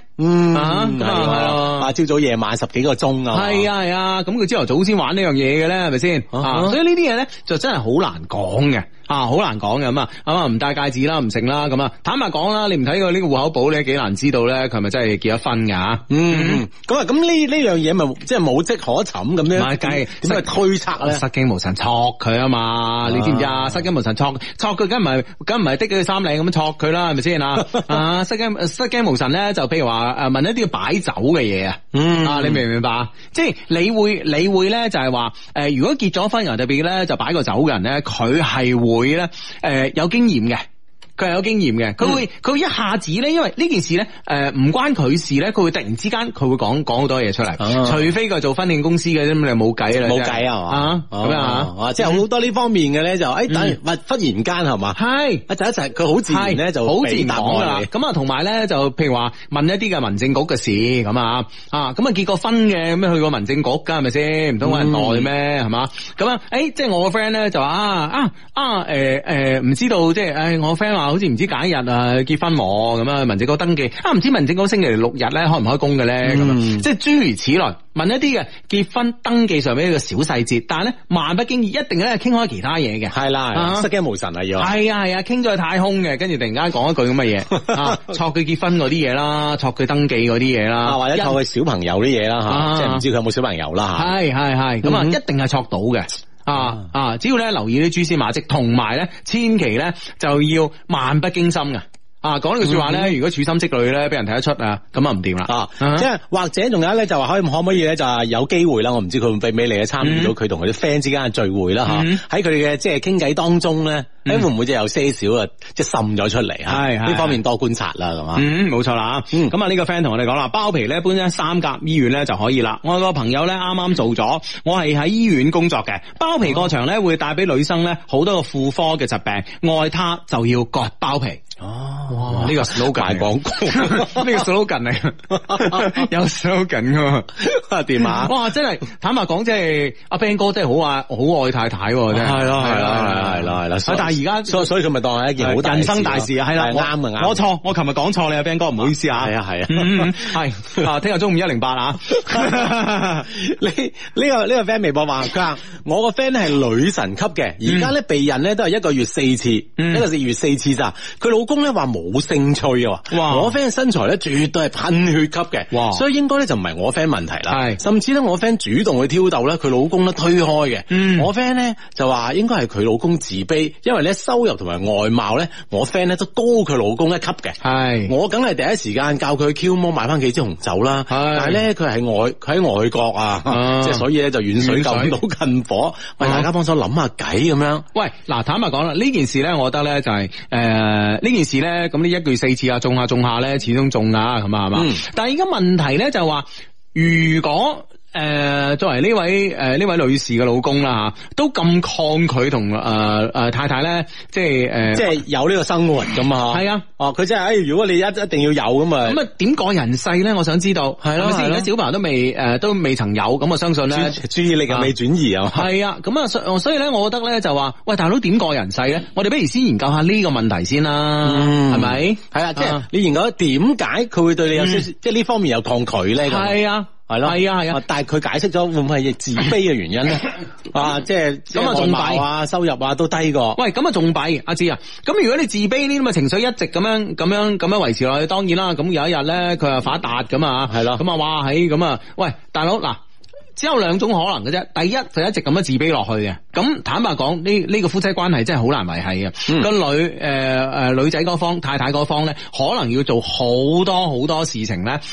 朝早夜晚10幾個鐘啊， 係啊，咁佢朝頭早先玩呢樣嘢嘅咧，係咪先？所以呢啲嘢咧就真係好難講嘅。好難講嘅咁啊，唔戴戒指啦，唔成啦，咁啊，坦白講啦，你唔睇過呢個戶口簿咧，幾難知道咧佢係咪真係結咗婚噶吓？ 咁呢樣嘢咪即係冇迹可尋咁樣？唔係計點去推測咧？ 失驚無神戳佢啊嘛，你知唔知啊？失驚無神戳佢，梗唔係的佢衫領咁戳佢啦，係咪先啊？失驚無神咧，就譬如話問一啲要擺酒嘅嘢啊，你明唔明白？即係你會咧就係話如果結咗婚人特別咧就擺個酒嘅人咧，佢係會咧有經驗嘅。佢係有經驗嘅，佢會一下子咧，因為呢件事咧，唔關佢事咧，佢會突然之間佢會講好多嘢出嚟，除非佢做婚慶公司嘅啫，咁你冇計啦， 冇計啊嘛， 咁啊， 即係好多呢方面嘅咧，就等忽然間係嘛，係一齊佢好自然咧就好自然講噶啦，咁啊同埋咧就譬如話問一啲嘅民政局嘅事咁啊結過婚嘅咁去過民政局噶係咪先？唔通搵人代咩係嘛？咁啊即係我個 friend 咧就話唔知道即係我 friend 話。好似唔知揀日結婚咁啊，民政局登記唔知民政局星期六日咧開唔開工嘅咧咁即係諸如此類，問一啲嘅結婚登記上面一個小細節，但係咧萬不經意一定咧傾開其他嘢嘅，係啦，失驚無神啊要係啊傾咗去太空嘅，跟住突然間講一句咁嘅嘢，戳佢結婚嗰啲嘢啦，戳佢登記嗰啲嘢啦，或者戳佢小朋友啲嘢啦即係唔知佢有冇小朋友啦係咁啊，一定係戳到嘅。只要咧留意啲蛛絲馬跡，同埋咧千祈咧就要漫不經心嘅。講呢句說話咧，如果處心積慮咧，俾人睇得出咁啊唔掂啦。即係或者仲有咧，就話可唔可以咧，就係有機會啦。我唔知佢會唔會俾你參與到佢同佢啲 friend 之間嘅聚會啦喺佢哋嘅即係傾偈當中咧，會唔會即係有些少即係滲咗出嚟呢方面多觀察啦，咁嘛。冇錯啦。咁啊呢個 friend 同我哋講啦，包皮咧搬咗3甲醫院咧就可以啦。我個朋友咧啱啱做咗，我係喺醫院工作嘅。包皮過長咧會帶俾女生咧好多個婦科嘅疾病，愛他就要割包皮。哇！呢個 slogan 廣告，呢個 slogan 嚟，有 slogan 噶點啊？哇！真係坦白講，即係阿 Ben 哥真係好愛太太，真係係啦。但係而家所以佢咪當係一件好人生大事啊？係啦，啱啊！我錯，我琴日講錯你阿 Ben 哥，唔好意思啊。係係聽日中午108啊！呢個 friend 微博話佢話我個 friend 係女神級嘅，而家咧避孕咧都係1個月4次，一個月4次咋？佢老公咧話冇興趣啊！我 friend 嘅身材咧絕對係噴血級嘅，所以應該咧就唔係我 friend 問題啦。甚至咧我 friend 主動去挑逗咧，佢老公咧推開嘅。我 friend 咧就話應該係佢老公自卑，因為咧收入同埋外貌咧，我 friend 咧都高佢老公1級嘅。我梗係第一時間教佢 Q 摩買翻幾支紅酒啦。但係咧佢喺外國啊，即係所以咧就遠水救唔到近火。喂，大家幫手諗下計咁樣。喂，嗱坦白講啦，呢件事咧，我覺得咧就係呢件事咧，咁呢1個月4次啊，種下咧，始終中啊，咁啊係嘛。但係而家問題咧就話，如果作為呢位女士嘅老公啦吓，都咁抗拒同太太咧，即係有呢個生活咁啊。係啊，佢即係如果你一定要有咁啊，點過人世咧？我想知道係咯，而家小朋友都未曾有，咁我相信咧注意力又未轉移啊。係啊，咁啊，所以咧，我覺得咧就話，喂，大佬點過人世咧？我哋不如先研究下呢個問題先啦，係咪？係啊，即係你研究點解佢會對你有少少即係呢方面有抗拒咧？係啊。係咯，係啊，但係佢解釋咗會唔會係自卑嘅原因咧？即係咁啊，仲弊收入都低過。喂，咁啊仲弊，阿芝啊，咁如果你自卑呢啲咁嘅情緒一直咁樣維持落去，當然啦，咁有一日咧佢又發達咁啊，係咯，咁啊哇喺咁啊，喂，大佬嗱。只有2種可能嘅啫，第一就一直咁樣自卑落去嘅，咁坦白講呢個夫妻關係真係好難維繫嘅。個女仔嗰方太太嗰方咧，可能要做好多事情咧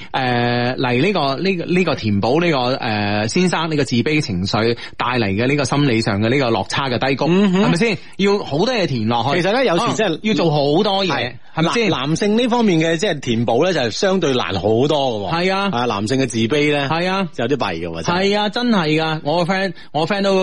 嚟呢個填補呢個先生呢個自卑情緒帶嚟嘅呢個心理上嘅呢個落差嘅低谷，係咪先？要好多嘢填落去。其實咧有時真係要做好多嘢，係咪先？男性呢方面嘅即係填補咧就係相對難好多嘅。係啊，男性嘅自卑咧係啊，就有啲弊嘅。係啊，真係噶！我個 friend 都我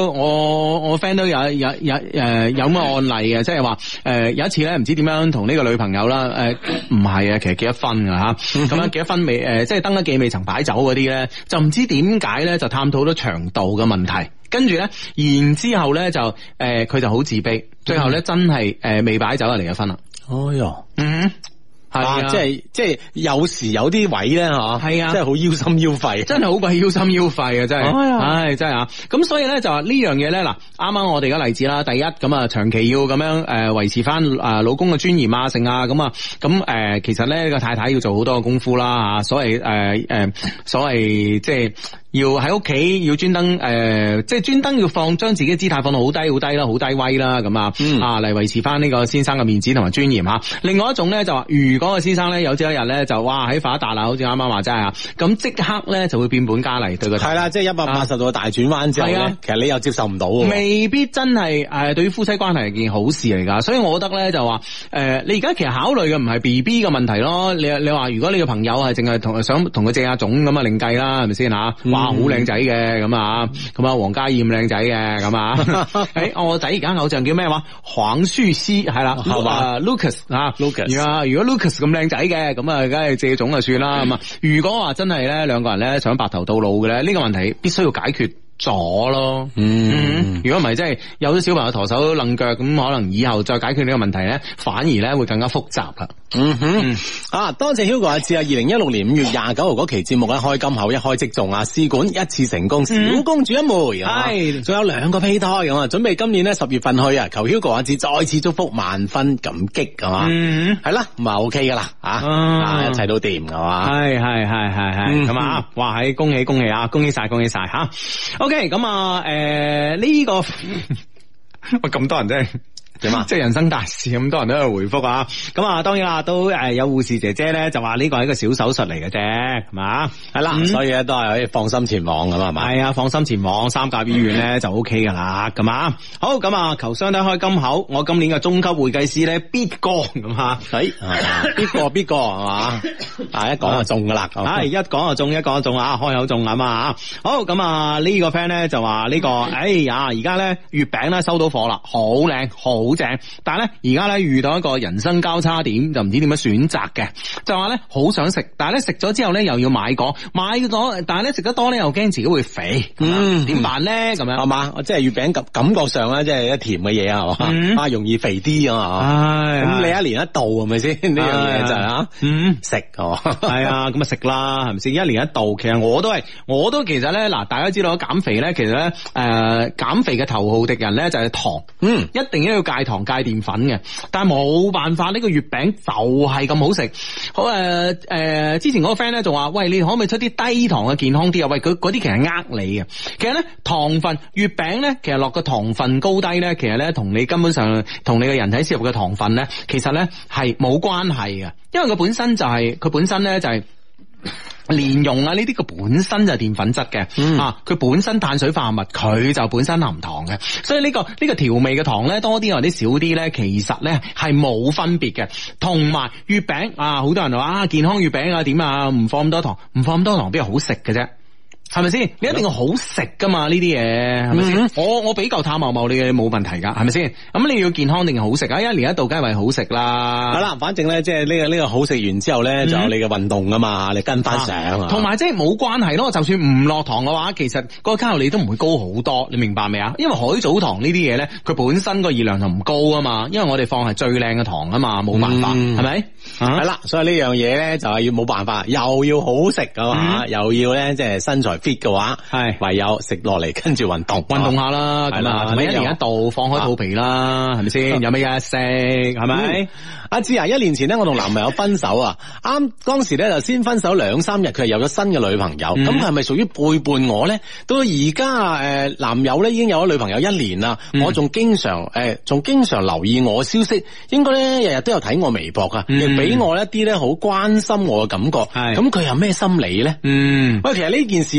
我 friend 都有咁嘅案例嘅，即係話有一次咧，唔知點樣同呢個女朋友啦，唔係啊，其實結咗婚噶吓，咁樣結咗婚未即係登咗記未曾擺酒嗰啲咧，就唔知點解咧就探討咗長度嘅問題，跟住咧，然之後咧就佢就好自卑，最後咧真係未擺酒就離咗婚啦。 哦喲， 係啊， 即係有時有啲位咧，嗬，係啊，真係好腰心腰肺， 真係好鬼腰心腰肺啊，真係，唉，真係啊，咁所以咧就話呢樣嘢咧，嗱，啱啱我哋嘅例子啦，第一咁啊，長期要咁樣維持翻老公嘅尊嚴啊，性啊，咁啊，咁其實咧個太太要做好多嘅功夫啦吓，所謂即係。要喺屋企要專登即係專登要將自己姿態放到好低好低啦，好低威啦咁嚟維持翻呢個先生嘅面子同埋尊嚴吓。另外一種咧就話，如果個先生咧有朝一日咧就哇喺發達啦，好似啱啱話齋啊，咁即刻咧就會變本加厲對個係啦，即係180度大轉彎之後咧，其實你又接受唔到， 未必真係對於夫妻關係係件好事嚟噶。所以我覺得咧就話你而家其實考慮嘅唔係 BB 嘅問題咯。你話如果你個朋友係淨係想同佢借下種咁啊，另計啦，係咪先吓？好靚仔嘅咁啊，黃家燕靚仔嘅咁啊，我仔而家偶像叫咩話？黃舒斯係啦，係嘛 ？Lucas 啊 ，Lucas。如果 Lucas 咁靚仔嘅，咁啊，梗係借種就算啦。咁啊，如果話真係咧兩個人咧想白頭到老嘅咧，呢個問題必須要解決咗咯。如果唔係，即係有啲小朋友陀手楞腳，咁可能以後再解決呢個問題咧，反而咧會更加複雜啦。 多謝 Hugo 阿志啊！2016年5月29號嗰期節目咧，開金口一開即中啊，試管一次成功，小公主一枚，係，仲有2個胚胎咁啊，準備今年咧10月份去啊，求 Hugo 阿志再次祝福，萬分感激係嘛，係啦，咁啊 OK 噶啦，一切都掂係嘛，係咁啊，哇，喺恭喜啊，恭喜晒吓 ，OK， 咁啊，呢個咁多人真係。點啊？即係人生大事，咁多人都喺度回覆啊！咁啊，當然啦，都有護士姐姐咧就話呢個係一個小手術嚟嘅啫，係嘛？係啦，所以咧都係可以放心前往咁係嘛？係啊，放心前往三甲醫院咧就 OK 噶啦，咁啊，好咁啊，求相低開金口，我今年嘅中級會計師咧必過咁吓，必過係嘛？一講就中噶啦，一講就中，一講就中啊，開口中啊嘛，好咁啊呢個 friend 咧就話呢個，哎呀，而家咧月餅咧收到貨啦，好靚好正，但係咧而家咧遇到一個人生交叉點，就唔知點樣選擇嘅，就話咧好想食，但係咧食咗之後咧又要買咗，但係咧食得多咧又驚自己會肥，點辦咧咁樣係嘛？即係月餅感覺上咧即係一甜嘅嘢係嘛，容易肥啲啊，咁你一年一度係咪先呢樣嘢就係食係啊，咁啊食啦係咪先？一年一度，其實我都其實咧嗱，大家知道減肥咧，其實咧減肥嘅頭號敵人咧就係糖，一定要戒糖戒澱粉嘅，但係冇辦法，呢個月餅就係咁好食。好之前嗰個 friend 咧就話，喂，你可唔可以出啲低糖嘅健康啲啊？喂，嗰啲其實係你嘅。其實咧糖分月餅咧，其實落個糖分高低咧，其實咧同你根本上同你嘅人體攝入嘅糖分咧，其實咧係冇關係嘅，因為佢本身咧就係蓮蓉啊，呢啲佢本身就係澱粉質嘅，佢本身碳水化合物佢就本身含糖嘅，所以呢個調味嘅糖咧多啲或者少啲咧，其實咧係冇分別嘅。同埋月餅啊，好多人話健康月餅啊點啊，唔放咁多糖，唔放咁多糖邊係好食嘅啫？係咪先？你一定要好食噶嘛呢啲嘢，係咪先？我比較淡茂茂，你嘅冇問題噶，係咪先？咁你要健康定係好食啊？一年一度梗係為好食啦。係啦，反正咧即係呢個好食完之後咧，就有你嘅運動噶嘛，你跟翻上。同埋即係冇關係咯，就算唔落糖嘅話，其實個卡路里都唔會高好多，你明白未啊？因為海藻糖呢啲嘢咧，佢本身個熱量就唔高啊嘛，因為我哋放係最靚嘅糖啊嘛，冇辦法，係咪？係啦，所以呢樣嘢咧就係要冇辦法，又要好食噶嘛，又要咧即係身材fit 嘅話，係唯有食落嚟跟住運動下啦，係啦，咪一年一度放開肚皮啦，係咪先？有咩嘢食係咪？阿志啊，1年前咧我同男朋友分手啊，啱當時咧就先分手2-3日，佢係有咗新嘅女朋友，咁係咪屬於背叛我咧？到而家男友咧已經有咗女朋友1年啦，我仲經常留意我消息，應該咧日日都有睇我微博啊，亦俾我一啲咧好關心我嘅感覺，咁佢有咩心理咧？喂，其實呢件事咧。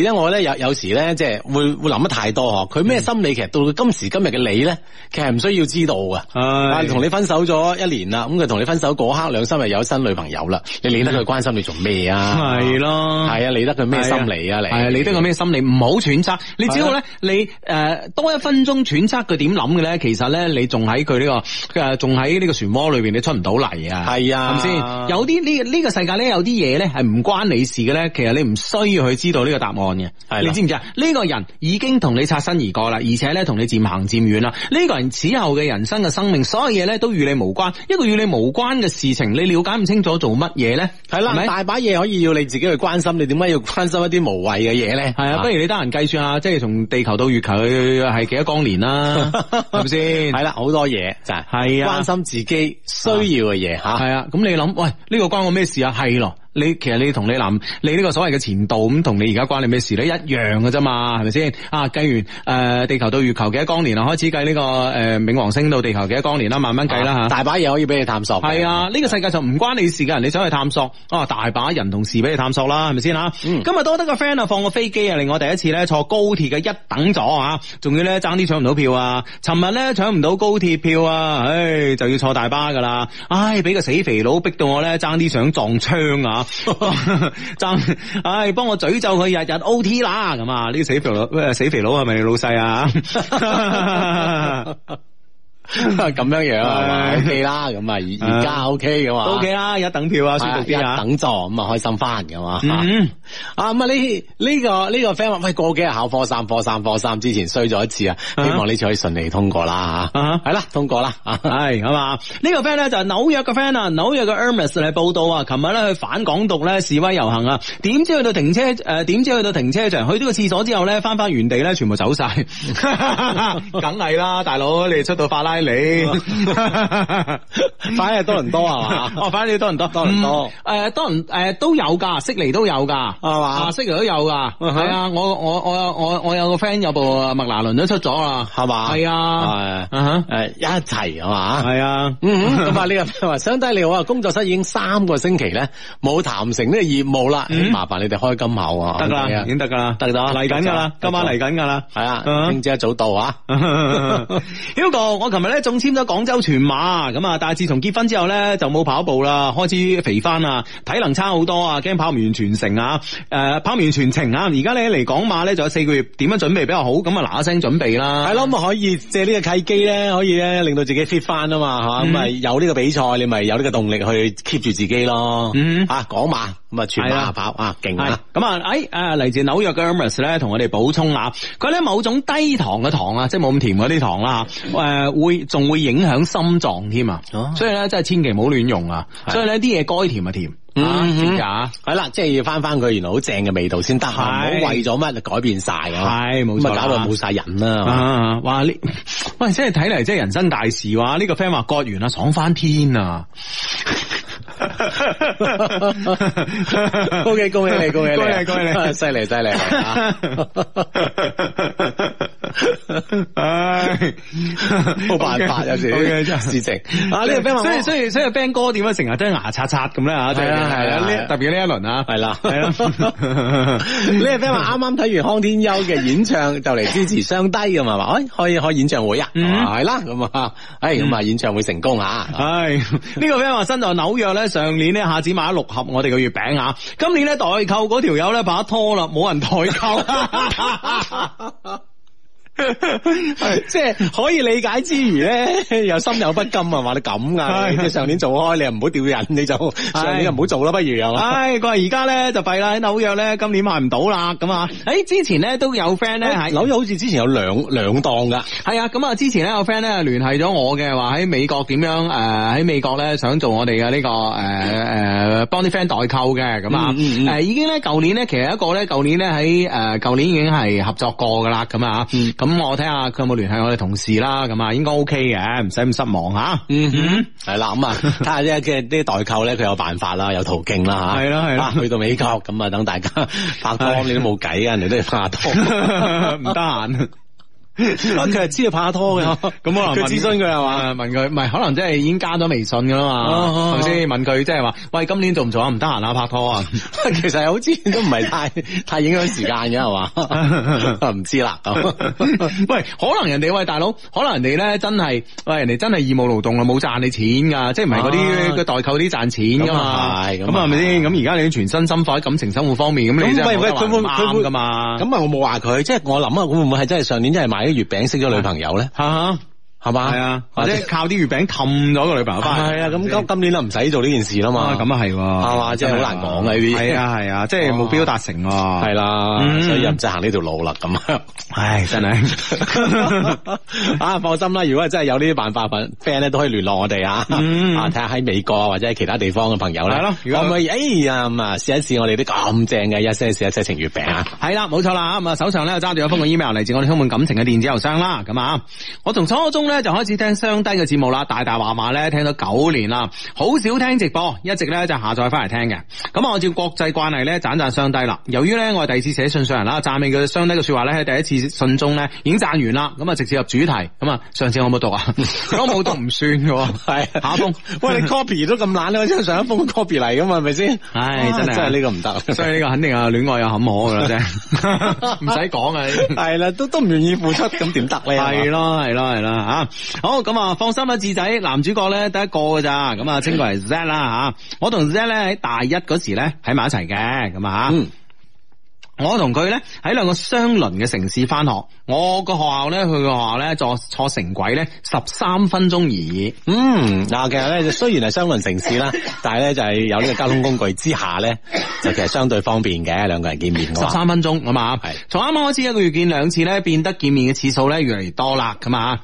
咧，我覺得有時咧，即係會諗得太多嗬。佢咩心理，其實到今時今日嘅你咧，其實唔需要知道噶。同你分手咗1年啦，咁佢同你分手嗰刻2、3日有新女朋友啦，你理得佢關心你做咩啊？ 係咯， 係啊，理得佢咩心理啊？你係理得佢咩心理？唔好揣測，你只要咧你多1分鐘揣測佢點諗嘅咧，其實咧你仲喺佢呢個仲喺呢個漩渦裏邊，你出唔到嚟啊！係啊，係咪先？有啲呢個世界咧，有啲嘢咧係唔關你事嘅咧，其實你唔需要去知道呢個答案嘅。你知唔知啊？呢個人已經同你擦身而過啦，而且咧同你漸行漸遠啦。呢個人此後嘅人生嘅生命，所有嘢咧都與你無關。一個與你無關嘅事情，你了解唔清楚做乜嘢咧？係啦，大把嘢可以要你自己去關心，你點解要關心一啲無謂嘅嘢咧？係啊，不如你得閒計算下，即係從地球到月球係幾多光年啦？係咪先？係啦，好多嘢就係關心自己需要嘅嘢吓。係啊，咁你諗，喂，呢個關我咩事啊？係咯。其實你同你呢個所謂嘅前度咁，同你而家關你咩事咧？一樣嘅啫嘛，係咪先？計完地球到月球幾多光年啊？開始計呢個冥王星到地球幾多光年啦，慢慢計啦吓。大把嘢可以俾你探索。係啊，呢個世界就唔關你事嘅人，你想去探索大把人同事俾你探索啦，係咪先吓？今日多得個 friend 放個飛機啊，令我第一次咧坐高鐵嘅一等座啊，仲要咧爭啲搶唔到票啊！尋日咧搶唔到高鐵票啊，就要坐大巴噶啦，俾個死肥佬逼到我咧爭啲想撞槍啊！幫我詛咒佢日日 OT 啦，咁啊呢個死肥佬係咪你老細啊？咁樣樣 OK 啦，咁而家 OK 噶嘛 ？OK 啦，一等票啊，舒服啲啊，一等座咁開心翻噶嘛？咁呢個 friend 話喂，過幾日考科三之前衰咗一次啊，希望呢次可以順利通過啦吓。係啦，通過啦，係咁啊。呢個 friend 咧就係紐約嘅 friend 啊，紐約嘅 Hermes 嚟報道啊，琴日咧去反港獨咧示威遊行啊，點知去到停車場，去到個廁所之後咧，翻原地咧全部走晒，梗係啦，大佬你出到法拉。你反而多倫多係嘛？反而多倫多，多倫都有噶，悉尼都有噶，係嘛？悉尼都有噶，係啊！我有個 friend 有部麥拿倫都出咗啦，係嘛？係啊，一齊係嘛？係啊，咁啊呢個 friend 話相低你好啊，工作室已經3個星期咧冇談成呢個業務啦，麻煩你哋開金口啊！得啦，已經得噶啦，得嚟緊噶啦，今晚嚟緊噶啦，係啊，聽朝一早到啊！Hugo， 我琴日咧仲簽咗廣州全馬咁啊，但係自從結婚之後咧就冇跑步啦，開始肥翻啊，體能差好多啊，驚跑唔完全程啊，跑唔完全程啊，而家咧嚟港馬咧仲有4個月，點樣準備比較好？咁啊嗱一聲準備啦，係咯，咁啊可以借呢個契機咧，可以咧令到自己 fit 翻啊嘛，吓咁啊有呢個比賽，你咪有呢個動力去 keep 住自己咯，港馬咁啊全馬跑啊勁啊，咁啊嚟自紐約嘅 Hermes 咧同我哋補充啊，佢咧某種低糖嘅糖啊，即係冇咁甜嗰啲糖啦，仲會影響心臟添啊，所以咧真係千祈唔好亂用啊，所以咧啲嘢該甜就甜。點解？係啦，即係要翻佢原來好正嘅味道先得，唔好為咗乜就改變晒啊！係冇錯，咁啊搞到冇晒癮啦！哇，喂，真係睇嚟，真係人生大事哇！呢個 friend 話割完啊，爽翻天啊！OK， 恭喜你，恭喜你，犀利啊！唉，冇辦法有時事情啊！呢個 friend 話，所以 friend 哥點解成日都牙刷刷咁咧吓？係啦，特別呢一輪啊，係啦，呢個 friend 話啱啱睇完康天庥嘅演唱，就嚟支持雙低咁啊嘛，可以開演唱會啊，係啦，咁啊，咁啊演唱會成功啊，係呢個 friend 話身在紐約咧，上年呢下子買咗6盒我哋嘅月餅啊，今年咧代購嗰條友咧拍拖啦，冇人代購。即係可以理解之餘咧，又心有不甘啊！話你咁啊，你上年做開，你又唔好吊人，你就上年又唔好做啦，不如又。佢話而家咧就弊啦，喺紐約咧今年買唔到啦，咁啊，之前咧都有 friend 咧喺紐約，好似之前有兩檔噶。係啊，咁啊，之前咧有 friend 咧聯繫咗我嘅，話喺美國點樣喺美國咧想做我哋嘅呢個幫啲 friend 代購嘅，咁啊，已經咧舊年咧其實一個咧舊年咧喺舊年已經係合作過噶啦，咁啊，咁我睇下佢有冇聯繫我哋同事啦，咁啊應該 OK 嘅，唔使咁失望吓。係啦，咁啊睇下啲代購咧，佢有辦法啦，有途徑啦吓。係啦，去到美國咁啊，等大家拍拖你都冇計啊，人哋都要拍拖，唔得閒。 佢係知佢拍拖嘅，咁可能佢諮詢佢係嘛？ 問佢，唔係可能即係已經加咗微信噶啦嘛，係咪先？問佢即係話，喂，今年做唔做啊？唔得閒啊，拍拖啊？ 其實好似都唔係太影響時間嘅係嘛？唔知啦咁。 喂，可能人哋喂大佬，可能人哋咧真係，喂人哋真係義務勞動啊，冇賺你錢噶，即係唔係嗰啲個代購啲賺錢噶嘛？係咁係咪先？咁而家你全身心放喺感情生活方面，咁你真係佢會啱噶嘛？ 咁啊，我冇話佢，即係我諗啊，會唔會係真係上年真係買啲月餅識咗女朋友咧？係嘛？係啊，或者靠啲月餅氹咗個女朋友翻。係啊，咁今年都唔使做呢件事啦嘛。咁啊係，係嘛，即係好難講啊呢啲。係啊，即係目標達成。係啦，所以又唔使行呢條路啦。咁，唉，真係。啊，放心啦，如果真係有呢啲辦法，friend 咧都可以聯絡我哋啊。睇下喺美國或者喺其他地方嘅朋友咧，係咯，可唔可以？哎呀，咁啊，試一試我哋啲咁正嘅一些事一些情月餅啊。係啦，冇錯啦。咁啊，手上咧揸住一封嘅 email 嚟自我哋充滿感情嘅電子郵箱啦。咁啊，我從初中咧就開始聽雙低嘅節目啦，大話咧聽咗9年啦，好少聽直播，一直咧就下載翻嚟聽嘅。咁按照國際慣例咧，讚雙低啦。由於咧我係第二次寫信上人啦，讚美佢雙低嘅說話咧喺第一次信中咧已經讚完啦，咁啊直接入主題。咁啊，上次我冇讀啊，我冇讀唔算嘅，係下一封。喂，你 copy 都咁懶咧，真係上一封 copy 嚟噶嘛，係咪先？唉，真係呢個唔得，所以呢個肯定係戀愛有坎坷噶啦啫，唔使講啊。係啦，都唔願意付出，咁點得咧？係咯吓。好，咁啊，放心啦，智仔，男主角咧得一個噶咋，咁啊稱佢為 Z 啦吓。我同 Z 咧喺大一嗰時咧喺埋一齊嘅，咁啊我同佢咧喺兩個相鄰嘅城市翻學，我個學校咧，佢個學校咧坐城軌咧13分鐘而已。嗱，其實咧雖然係相鄰城市啦，但係咧就係有呢個交通工具之下咧，就其實相對方便嘅，兩個人見面嘅話13分鐘，咁啊，係從啱啱開始一個月見2次咧，變得見面嘅次數咧越嚟越多啦，咁啊。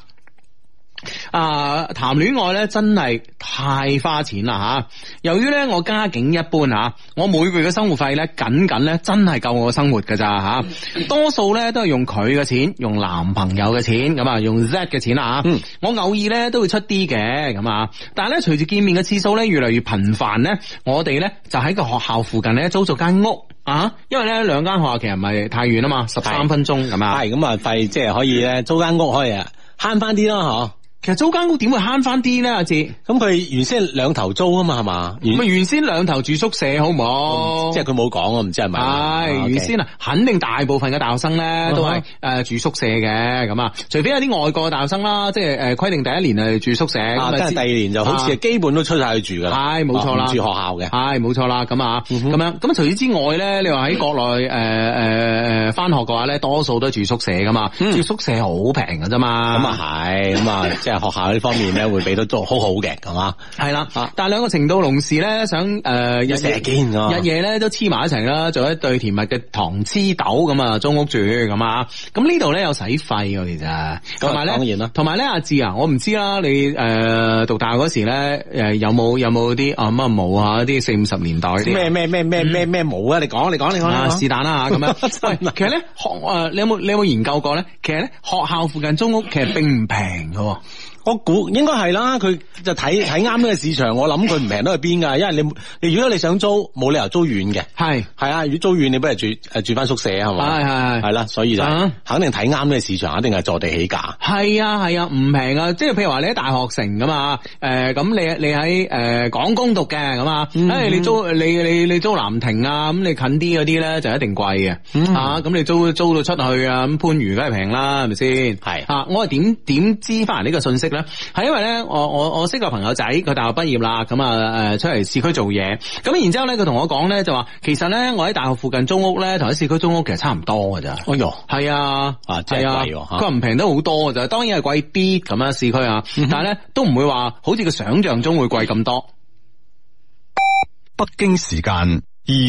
談戀愛咧真係太花錢啦吓！由於咧我家境一般吓，我每個月嘅生活費咧僅咧真係夠我生活噶咋吓，多數咧都係用佢嘅錢，用男朋友嘅錢，咁啊用 Z 嘅錢啦吓。我偶爾咧都會出啲嘅咁啊，但係咧隨住見面嘅次數咧越嚟越頻繁咧，我哋咧就喺個學校附近咧租咗間屋啊，因為咧兩間學校其實唔係太遠啊嘛，13分鐘咁啊，係咁啊費即係可以咧租間屋可以慳翻啲啦嗬。其實租間屋點會慳翻啲咧？阿志，咁佢原先兩頭租啊嘛，係嘛？原先兩頭住宿舍好唔好？即係佢冇講，我唔知係咪。係原先啊，肯定大部分嘅大學生咧都係住宿舍嘅咁啊，除非有啲外國嘅大學生啦，即係規定第一年係住宿舍，咁第二年就好似基本都出晒去住噶啦。係冇錯啦，住學校嘅。係冇錯啦，咁啊，咁樣咁除此之外咧，你話喺國內翻學嘅話咧，多數都住宿舍噶嘛，住宿舍好平噶啫嘛。咁啊係，咁啊即係。學校呢方面咧會俾到都好好嘅，係嘛？係啦，但係兩個情到濃時咧，想日成日見，日夜咧都黐埋一齊啦，做一對甜蜜嘅糖黐豆咁啊，租屋住咁啊。咁呢度咧有使費㗎其實，同埋咧，當然啦，同埋咧阿志啊，我唔知啦，你讀大學嗰時咧有冇啲乜冇啊？啲40-50年代啲咩冇啊？你講是但啦嚇咁樣。其實咧你有冇研究過咧？其實咧學校附近租屋其實並唔平㗎。我估應該係啦，佢就睇啱呢個市場，我諗佢唔平都係邊噶，因為你如果你想租，冇理由租遠嘅，係啊，如果租遠你不如住翻宿舍係嘛，係啦，所以就肯定睇啱呢個市場，一定係坐地起價。係啊，唔平啊，即係譬如話你喺大學城噶嘛，咁你喺廣工讀嘅咁啊，你租藍亭啊，咁你近啲嗰啲咧就一定貴嘅，咁你租到出去啊，咁番禺梗係平啦，係咪先？係我係點知翻嚟呢個信息？係因為咧，我識個朋友仔，佢大學畢業啦，咁啊出嚟市區做嘢，咁然之後咧，佢同我講咧就話，其實咧我喺大學附近租屋咧，同喺市區租屋其實差唔多噶咋。哎喲，係啊，真係貴，佢話唔平得好多噶咋，當然係貴啲咁啊市區啊，但係咧都唔會話好似佢想象中會貴咁多。 北京時間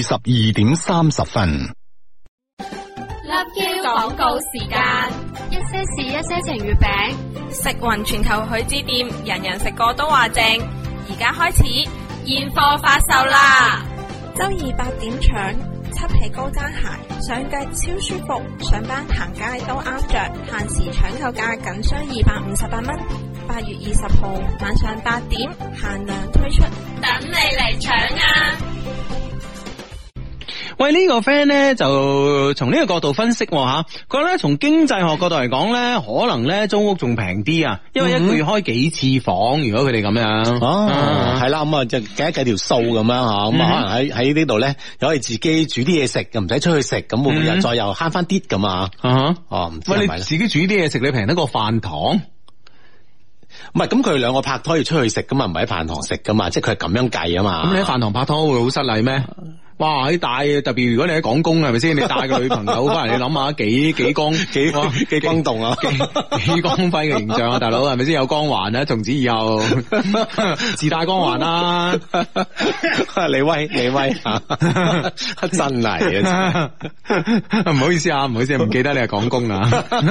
22:30。 Love Q 廣告時間， 一些事一些情月餅， 食匀全球許之店，人人食過都話正。而家開始現貨發售啦！周二8點搶7皮高踭鞋，上腳超舒服，上班行街都啱着，限時搶購價僅需258蚊。8月20號晚上8點限量推出，等你嚟搶啊！ 喂，呢個 friend 咧就從呢個角度分析吓，佢咧從經濟學角度嚟講咧，可能咧租屋仲平啲啊，因為一個月開幾次房，如果佢哋咁樣。 哦，係啦，咁啊就計一計條數咁樣吓，咁啊可能喺呢度咧，又可以自己煮啲嘢食，又唔使出去食，咁會唔會又再又慳翻啲咁啊？哦，唔知係咪咧？ 你自己煮啲嘢食，你平得過飯堂？ 唔係，咁佢哋兩個拍拖要出去食噶嘛，唔係喺飯堂食噶嘛，即係佢係咁樣計啊嘛。 咁你喺飯堂拍拖會好失禮咩？哇！喺帶特別，如果你喺廣工係咪先？你帶個女朋友翻嚟，你諗下幾轟動啊，幾光輝嘅形象啊，大佬係咪先？有光環啊，從此以後自帶光環啦。 你威真係啊！ 唔好意思啊，唔好意思，唔記得你係廣工啊。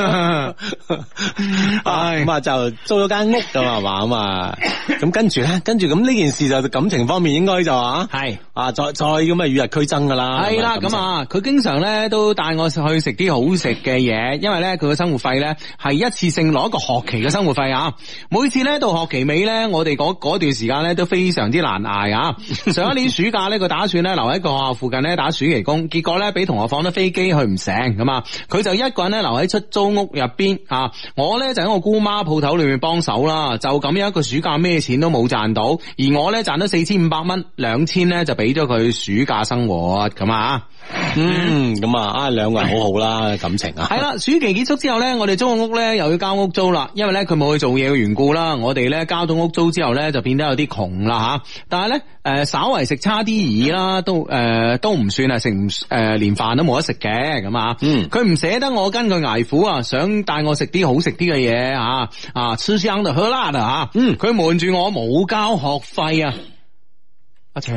咁啊就租咗間屋噶嘛，係嘛咁啊，咁跟住咁呢件事就感情方面應該就話係啊，再咁啊與日俱增噶啦。係啦，咁啊，佢經常咧都帶我去食啲好食嘅嘢，因為咧佢嘅生活費咧係一次性攞一個學期嘅生活費啊。每次咧到學期尾咧，我哋嗰段時間咧都非常之難捱啊。上一年暑假咧，佢打算咧留喺個學校附近咧打暑期工，結果咧俾同學放咗飛機去唔成咁啊。佢就一個人咧留喺出租屋入邊啊。我咧就喺我姑媽鋪頭裏面幫手啦。就咁樣一個暑假咩錢都冇賺到，而我咧賺咗4500蚊，2000咧就俾咗佢暑假生活咁啊。咁啊兩個人好好啦，感情啊。 係啦，暑期結束之後咧，我哋租個屋咧又要交屋租啦，因為咧佢冇去做嘢嘅緣故啦。我哋咧交到屋租之後咧就變得有啲窮啦吓，但係咧稍為食差啲而已啦，都唔算係食連飯都冇得食嘅咁啊。佢唔捨得我跟佢捱苦啊，想帶我食啲好食啲嘅嘢啊，吃香的喝辣的吓。佢瞞住我冇交學費啊。咁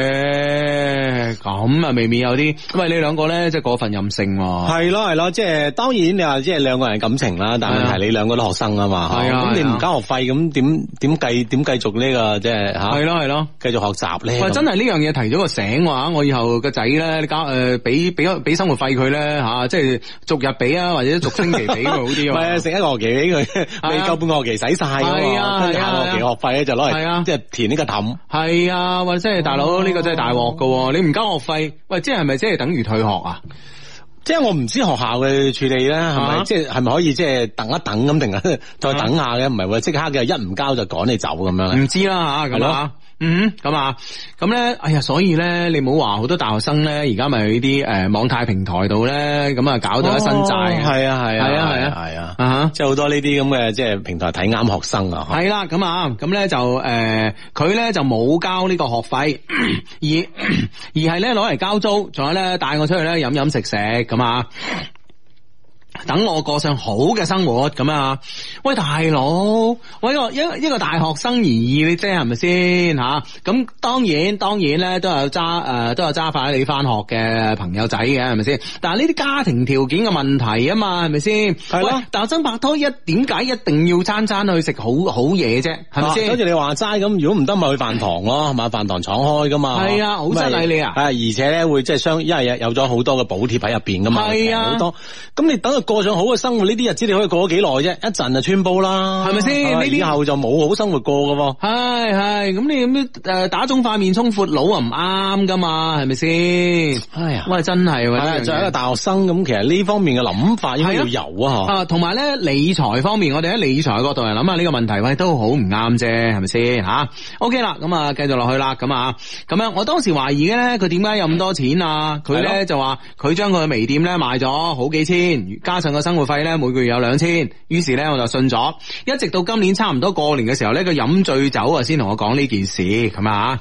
啊，未免有啲，因為你兩個咧即係過分任性喎。係咯，即係當然你話即係兩個人感情啦，但係問題你兩個都學生啊嘛。係啊，咁你唔交學費，咁點繼續呢個即係吓？係咯，繼續學習咧。喂，真係呢樣嘢提咗個醒話，我以後個仔咧，你交俾生活費佢咧吓，即係逐日俾啊，或者逐星期俾佢好啲。係啊，食一個學期俾佢，未夠半個學期使晒。係啊，跟住下個學期學費咧就攞嚟即係填呢個氹。係啊，或者。大佬呢個真係大鑊噶，你唔交學費，喂，即係咪即係等於退學啊？即係我唔知學校嘅處理咧，係咪即係係咪可以即係等一等咁，定係再等下嘅？唔係話即刻嘅一唔交就趕你走咁樣？唔知啦吓，咁啊。咁咧，哎呀，所以咧，你唔好話好多大學生咧，而家咪去啲網貸平台度咧，咁啊搞到一身債。係啊，即係好多呢啲咁嘅即係平台睇啱學生啊。係啦，咁咧就佢咧就冇交呢個學費，而係咧攞嚟交租，仲有咧帶我出去咧飲食咁啊。等我過上好嘅生活咁啊！喂，大佬，喂一個大學生而已，你啫係咪先吓？咁當然咧都有揸快你翻學嘅朋友仔嘅係咪先？但係呢啲家庭條件嘅問題啊嘛，係咪先？係咯。大學生拍拖點解一定要餐去食好嘢啫？係咪先？跟住你話齋咁，如果唔得咪去飯堂咯，係嘛？飯堂敞開噶嘛。係啊，好失禮你啊！而且咧會即係因為有咗好多嘅補貼喺入邊噶嘛。係啊，好多。咁你等佢過上好嘅生活，呢啲日子你可以過咗幾耐啫？一陣就穿煲啦，係咪先？呢啲以後就冇好生活過噶。係，咁你咁樣打腫塊面充闊佬啊，唔啱噶嘛？係咪先？哎呀，喂，真係喎！作為一個大學生咁，其實呢方面嘅諗法應該要有啊。同埋咧理財方面，我哋喺理財嘅角度嚟諗下呢個問題，喂，都好唔啱啫，係咪先吓？OK 啦，咁啊繼續落去啦，咁樣，我當時懷疑嘅咧，佢點解有咁多錢啊？佢咧就話佢將佢嘅微店咧賣咗好幾千，加上個生活費咧每個月有2000，於是咧我就信咗，一直到今年差唔多過年嘅時候咧，佢飲醉酒啊，先同我講呢件事，咁啊，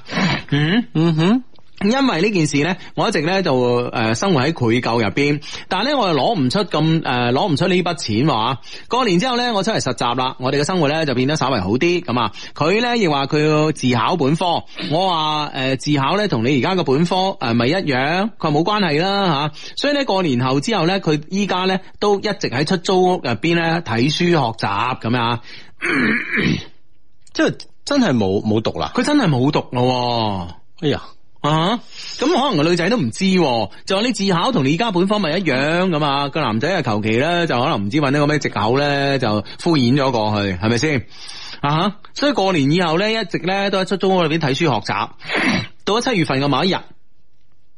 因為呢件事咧，我一直咧就生活喺愧疚入邊，但係咧我又攞唔出呢筆錢話。過年之後咧，我出嚟實習啦，我哋嘅生活咧就變得稍為好啲咁啊。佢咧亦話佢要自考本科，我話自考咧同你而家嘅本科咪一樣，佢話冇關係啦吓。所以咧過年後之後咧，佢依家咧都一直喺出租屋入邊咧睇書學習咁啊。即係真係冇讀啦，佢真係冇讀咯。哎呀！咁可能個女仔都唔知，就話你自考同你而家本科咪一樣咁啊，個男仔啊求其咧就可能唔知搵到個咩藉口咧就敷衍咗過去，係咪先？所以過年以後咧一直咧都喺出租屋裏邊睇書學習，到咗7月份嘅某一日，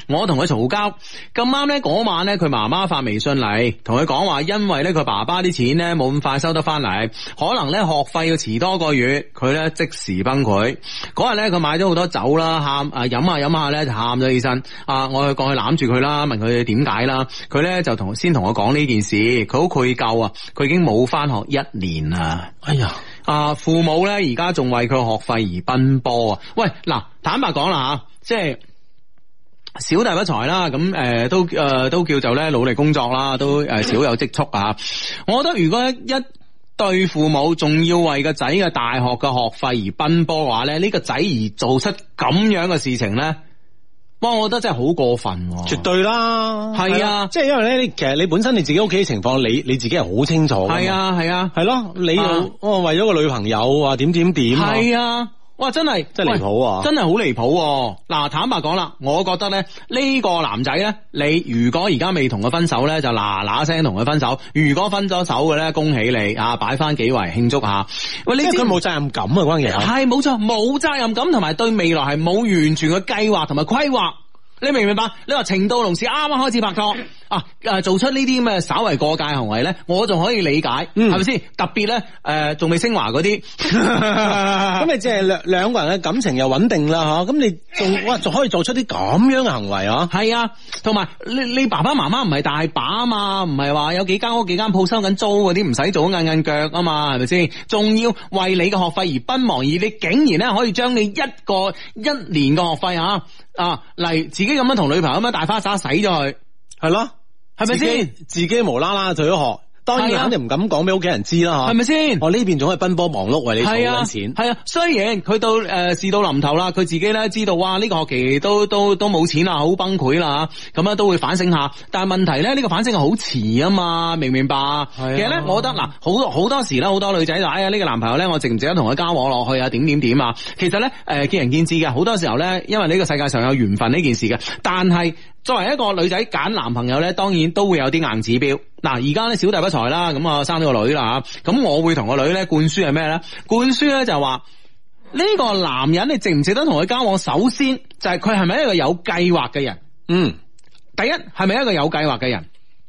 我同佢嘈交，咁啱咧嗰晚咧佢媽媽發微信嚟，同佢講話，因為咧佢爸爸啲錢咧冇咁快收得翻嚟，可能咧學費要遲多個月，佢咧即時崩潰。嗰日咧佢買咗好多酒啦，喊飲下咧就喊咗起身。我去過去攬住佢啦，問佢點解啦，佢咧就先同我講呢件事，佢好愧疚啊，佢已經冇翻學1年啦。 哎呀！ 父母咧而家仲為佢學費而奔波啊！喂，嗱，坦白講啦吓，即係小弟不才啦，咁都叫做咧努力工作啦，都少有積蓄啊！我覺得如果一對父母仲要為個仔嘅大學嘅學費而奔波嘅話咧，呢個仔而做出咁樣嘅事情咧，我覺得真係好過分。 絕對啦， 係啊， 即係因為咧，其實你本身你自己屋企嘅情況，你自己係好清楚。係啊， 係咯，你又為咗個女朋友啊，點，係啊。哇！真係離譜啊！ 真係好離譜。嗱，坦白講啦，我覺得咧呢個男仔咧，你如果而家未同佢分手咧，就嗱聲同佢分手；如果分咗手嘅咧，恭喜你啊，擺翻幾圍慶祝下。喂，你知佢冇責任感啊，關鍵係冇錯，冇責任感同埋對未來係冇完全嘅計劃同埋規劃。你明唔明白？你話情到濃時啱啱開始拍拖做出呢啲咁嘅稍為過界行為咧，我仲可以理解，係咪先？特別咧仲未升華嗰啲， 咁你即係兩個人嘅感情又穩定啦，吓，咁你仲可以做出啲咁樣嘅行為啊？係啊，同埋你爸爸媽媽唔係大把啊嘛，唔係話有幾間屋幾間鋪收緊租嗰啲，唔使做硬腳啊嘛，係咪先？仲要為你嘅學費而奔忙，而你竟然咧可以將你1年嘅學費嚟自己咁樣同女朋友咁樣大花灑洗咗佢，係咯，係咪先？ 自己無啦啦退咗學，當然肯定唔敢講俾屋企人知啦， 係咪先？ 我呢邊總係奔波忙碌為你儲緊錢， 係啊。雖然佢到事到臨頭啦，佢自己咧知道哇呢個學期都冇錢啦，好崩潰啦，咁樣都會反省下。但係問題咧，呢個反省係好遲啊嘛，明唔明白？其實咧，我覺得嗱，好多時咧，好多女仔就呢個男朋友咧，我值唔值得同佢交往落去啊？點啊？其實咧見仁見智嘅，好多時候咧，因為呢個世界上有緣分呢件事嘅，但係作為一個女仔揀男朋友咧，當然都會有啲硬指標。嗱，而家咧小弟不才啦，咁生咗個女啦，咁我會同個女咧灌輸係咩咧？灌輸咧就話呢個男人你值唔值得同佢交往？首先就係佢係咪一個有計劃嘅人？第一係咪一個有計劃嘅人？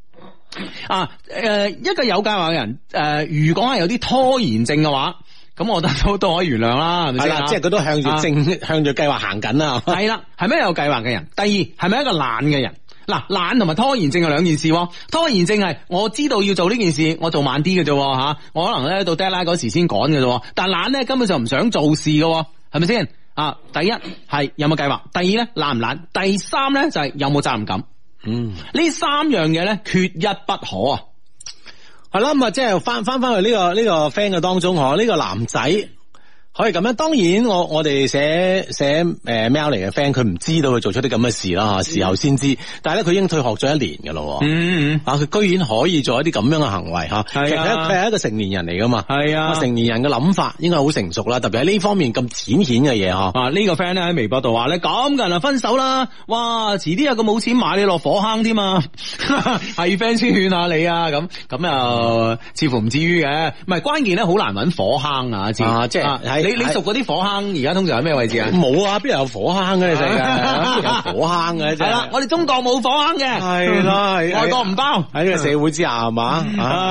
一個有計劃嘅人，如果係有啲拖延症嘅話，咁我覺得都可以原諒啦，係咪先？ 即係佢都向住計劃行緊啦。係啦， 係咪有計劃嘅人？第二係咪一個懶嘅人？嗱，懶同埋拖延症係兩件事。拖延症係我知道要做呢件事，我做慢啲嘅啫吓，我可能咧到 deadline 嗰時先趕嘅啫。但懶咧根本就唔想做事嘅，係咪先？第一係有冇計劃，第二咧懶唔懶，第三咧就係有冇責任感。呢三樣嘢咧缺一不可啊。 係啦，咁即係翻去呢個 friend 嘅當中，呢個男仔可以咁樣。當然我哋寫mail 嚟嘅 friend，佢唔知道佢做出啲咁嘅事啦，事後先知。但係咧，佢已經退學咗1年噶咯。佢居然可以做一啲咁樣嘅行為，其實佢係一個成年人嚟噶嘛。係啊，成年人嘅諗法應該好成熟啦，特別喺呢方面咁淺顯嘅嘢呢個 friend 咧喺微博度話咧咁嘅人分手啦，哇！遲啲有個冇錢買你落火坑添啊，係 friend 先勸下你啊，咁又似乎唔至於嘅。唔係關鍵咧，好難揾火坑啊，即係你熟嗰啲火坑，而家通常喺咩位置啊？ 冇啊，邊有火坑嘅你世界？有火坑嘅啫。係啦， 我哋中國冇火坑嘅。係啦，外國唔包。 喺呢個社會之下係嘛？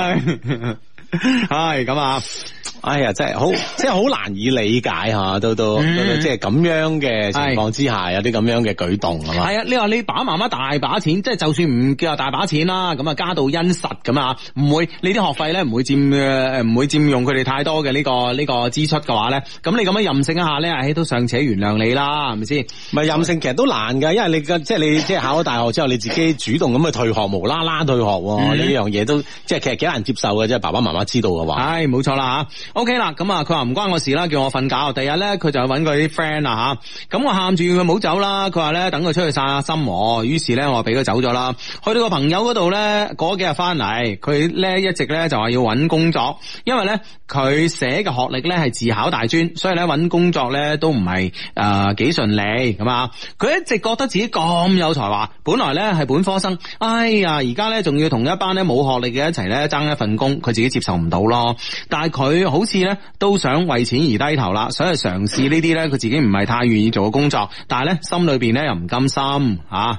係咁啊！ 哎呀，真係好難以理解吓，都即係咁樣嘅情況之下，有啲咁樣嘅舉動係嘛？ 係啊，你話你爸媽媽大把錢，即係就算唔叫話大把錢啦，咁家道殷實咁啊，唔會你啲學費咧唔會佔用佢哋太多嘅呢個支出嘅話咧，咁你咁樣任性一下咧，都尚且原諒你啦，係咪先？ 唔係任性，其實都難噶，因為你即係考咗大學之後，你自己主動咁去退學，無啦啦退學，呢樣嘢都即係其實幾難接受嘅，即係爸爸媽媽知道嘅話。係冇錯啦吓。OK 啦，咁佢話唔關我事啦，叫我瞓覺。第日咧，佢就去搵佢啲 friend 啦吓。咁我喊住佢冇走啦，佢話咧等佢出去散下心。於是咧，我俾佢走咗啦。去到個朋友嗰度咧，嗰幾日翻嚟，佢咧一直咧就話要搵工作，因為咧佢寫嘅學歷咧係自考大專，所以咧搵工作咧都唔係幾順利咁啊。佢一直覺得自己咁有才華，本來咧係本科生，哎呀，而家咧仲要同一班咧冇學歷嘅一齊咧爭一份工，佢自己接受唔到咯。但係佢好似咧都想為錢而低頭啦，所以嘗試呢啲咧佢自己唔係太願意做嘅工作，但係咧心裏邊咧又唔甘心吓。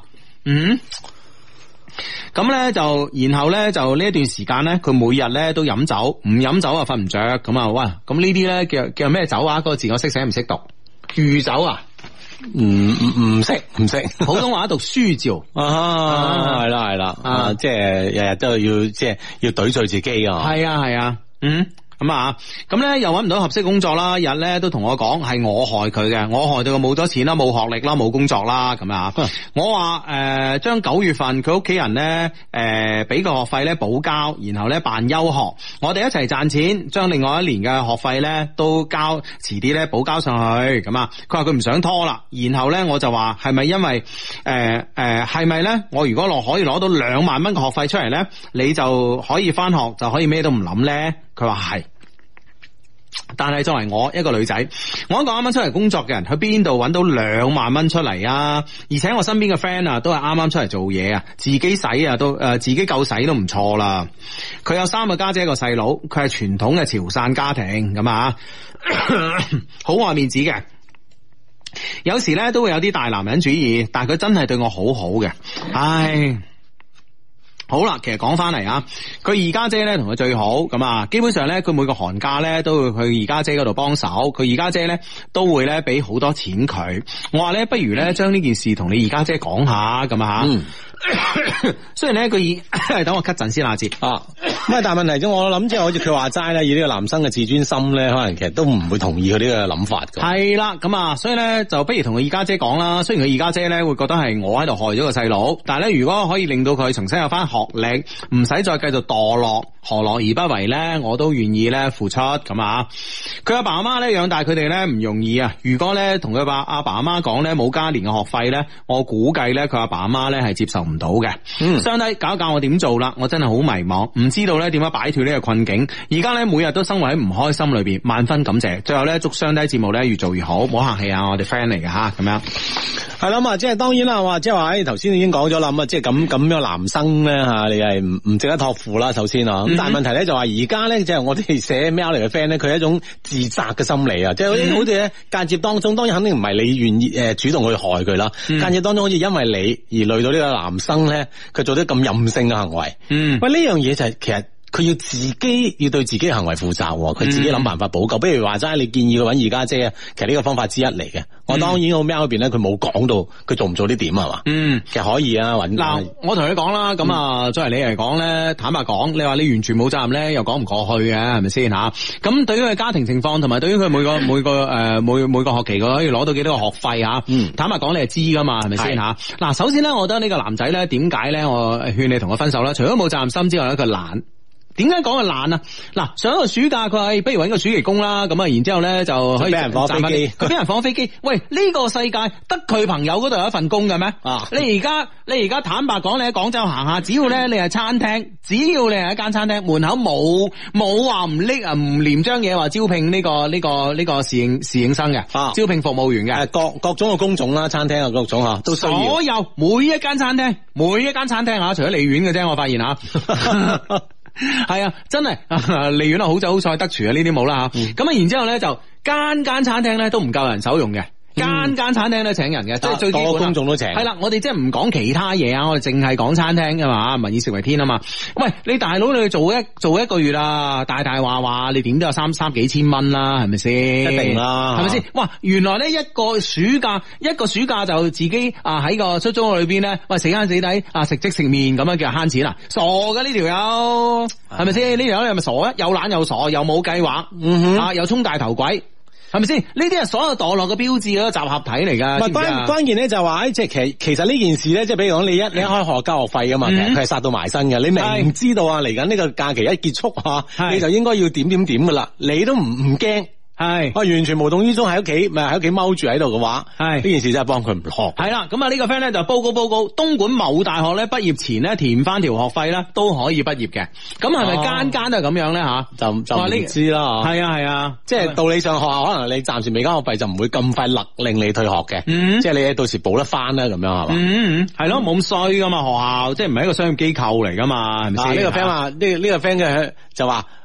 咁咧就，然後咧就呢一段時間咧，佢每日咧都飲酒，唔飲酒啊瞓唔着，咁啊，喂，咁呢啲咧叫咩酒啊？嗰個字我識寫唔識讀？御酒啊？ 唔識， 普通話讀書照係啦，即係日日都要即係要懟碎自己啊！ 係啊，咁咧又搵唔到合適工作啦，日咧都同我講係我害佢嘅，我害到佢冇咗錢啦，冇學歷啦，冇工作啦，咁啊，我話將9月份佢屋企人咧俾個學費咧補交，然後咧辦休學，我哋一齊賺錢，將另外一年嘅學費咧都交，遲啲咧補交上去，咁啊，佢話佢唔想拖啦，然後咧我就話係咪因為係咪咧？我如果可以攞到2萬蚊嘅學費出嚟咧，你就可以翻學，就可以咩都唔諗咧？佢話係。但係作為我一個女仔，我一個啱啱出嚟工作嘅人，去邊度揾到2萬蚊出嚟啊？而且我身邊嘅 friend 啊，都係啱啱出嚟做嘢啊，自己使啊都自己夠使都唔錯啦。佢有3個家姐一個細佬，佢係傳統嘅潮汕家庭咁啊，好愛面子嘅。有時咧都會有啲大男人主義，但係佢真係對我好好嘅，唉。好啦，其實講翻嚟啊，佢二家姐咧同佢最好咁啊，基本上咧佢每個寒假咧都會去二家姐嗰度幫手，佢二家姐咧都會咧俾好多錢佢。我話咧不如咧將呢件事同你二家姐講下咁啊吓。雖然咧佢等我咳陣先下節啊， 咁但係問題啫，我諗即係好似佢話齋咧，以呢個男生嘅自尊心咧，可能其實都唔會同意佢呢個諗法嘅。係啦，咁啊，所以咧就不如同佢二家姐講啦。雖然佢二家姐咧會覺得係我喺度害咗個細佬，但係咧如果可以令到佢重新有翻學歷，唔使再繼續墮落，何樂而不為咧？我都願意咧付出咁啊。佢阿爸阿媽咧養大佢哋咧唔容易啊。如果咧同佢阿爸阿媽講咧冇加年嘅學費咧，我估計咧佢阿爸阿媽咧係接受唔到嘅。相弟教教我點做啦，我真係好迷茫，唔知道咧點樣擺脫呢個困境。而家咧每日都生活喺唔開心裏邊，萬分感謝。最後咧祝相弟節目咧越做越好，唔好客氣啊，我哋 friend 嚟嘅吓，咁樣係啦嘛，即係當然啦，話即係話，頭先已經講咗啦，咁啊，即係咁樣男生咧吓，你係唔值得託付啦，首先啊，咁但係問題咧就話而家咧，即係我哋寫 mail 嚟嘅 friend 咧，佢係一種自責嘅心理啊，即係好似咧間接當中，當然肯定唔係你願意主動去害佢啦，間接當中好似因為你而累到呢個男生咧，佢做啲咁任性嘅行為，喂呢樣嘢就係其實。佢要自己要對自己嘅行為負責，佢自己諗辦法補救。比如話齋，你建議佢揾二家姐啊，其實呢個方法之一嚟嘅。我當然我 mail 嗰邊咧，佢冇講到佢做唔做啲點係嘛？其實可以啊，揾嗱，我同你講啦，咁啊，作為你嚟講咧，坦白講，你話你完全冇責任咧，又講唔過去嘅，係咪先吓？咁對於佢家庭情況，同埋對於佢每個學期佢可以攞到幾多個學費吓？坦白講，你係知噶嘛，係咪先吓？嗱，首先咧，我覺得呢個男仔咧，點解咧，我勸你同佢分手咧？除咗冇責任心之外咧，佢懶。點解講佢懶啊？嗱，上一個暑假佢話不如搵個暑期工啦，咁啊，然之後咧就可以俾人放飛機，佢俾人放飛機。喂，呢個世界得佢朋友嗰度有一份工嘅咩？啊！你而家坦白講，你喺廣州行下，只要咧你係餐廳，只要你係一間餐廳門口冇話唔拎唔黏張嘢話招聘呢個侍應生嘅，招聘服務員嘅， 各種嘅工種啦，餐廳啊各種吓都需要。 所有每一間餐廳吓，除咗利苑嘅啫，我發現吓。係啊，真係利苑啊，好酒好菜得廚啊，呢啲冇啦吓。咁啊，然之後咧就間餐廳咧都唔夠人手用嘅。間餐廳咧請人嘅，即係最基本多公眾都請。 係啦，我哋即係唔講其他嘢啊，我哋淨係講餐廳噶嘛，民以食為天啊嘛。喂，你大佬你做一個月啊，大話你點都有三幾千蚊啦，係咪先？ 一定啦， 係咪先？哇，原來咧一個暑假就自己喺個出租屋裏邊咧，喂死慳死抵食即食麵咁樣叫慳錢啊？傻噶呢條友，係咪先？呢條友係咪傻啊？又懶又傻，又冇計劃，又衝大頭鬼。係咪先？呢啲係所有墮落嘅標誌咯，集合體嚟噶。 關鍵咧就話，即係其實呢件事咧，即係比如講你一開學交學費噶嘛，其實佢係殺到埋身嘅。你明知道啊，嚟緊呢個假期一結束你就應該要點噶啦，你都唔驚。係，我完全無動於衷喺屋企，喺屋企踎住喺度嘅話，係呢件事真係幫佢唔學。係啦，咁啊呢個 friend 咧就報告，東莞某大學咧畢業前咧填翻條學費咧都可以畢業嘅。咁係咪間都係咁樣咧吓？就唔知啦。係啊，即係道理上學校可能你暫時未交學費就唔會咁快勒令你退學嘅。即係你到時補得翻啦，咁樣係嘛？ 係咯，冇咁衰噶嘛，學校即係唔係一個商業機構嚟噶嘛，係咪先？呢個 friend 話呢個 friend 嘅就話。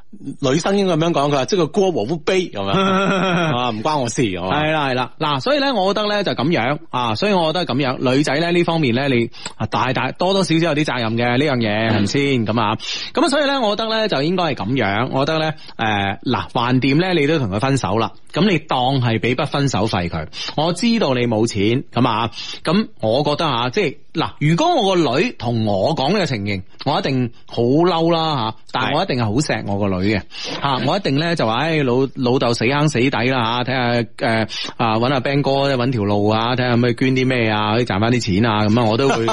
女生應該咁樣講，佢話即係個和夫悲咁樣啊，唔關我事。 係啦，嗱，所以咧，我覺得咧就咁樣啊，所以我覺得咁樣，女仔咧呢方面咧，你大多少少有啲責任嘅呢樣嘢，係咪先咁啊？咁所以咧，我覺得咧就應該係咁樣，我覺得咧嗱，橫掂咧，你都同佢分手啦，咁你當係俾筆分手費佢，我知道你冇錢咁啊，咁我覺得即係嗱，如果我個女同我講呢個情形，我一定好嬲啦吓，但係我一定係好錫我個女嘅吓，我一定咧就話老豆死坑死底啦吓，睇下搵阿 Ben 哥搵條路啊，睇下可唔可以捐啲咩啊，可以賺翻啲錢啊，咁啊我都會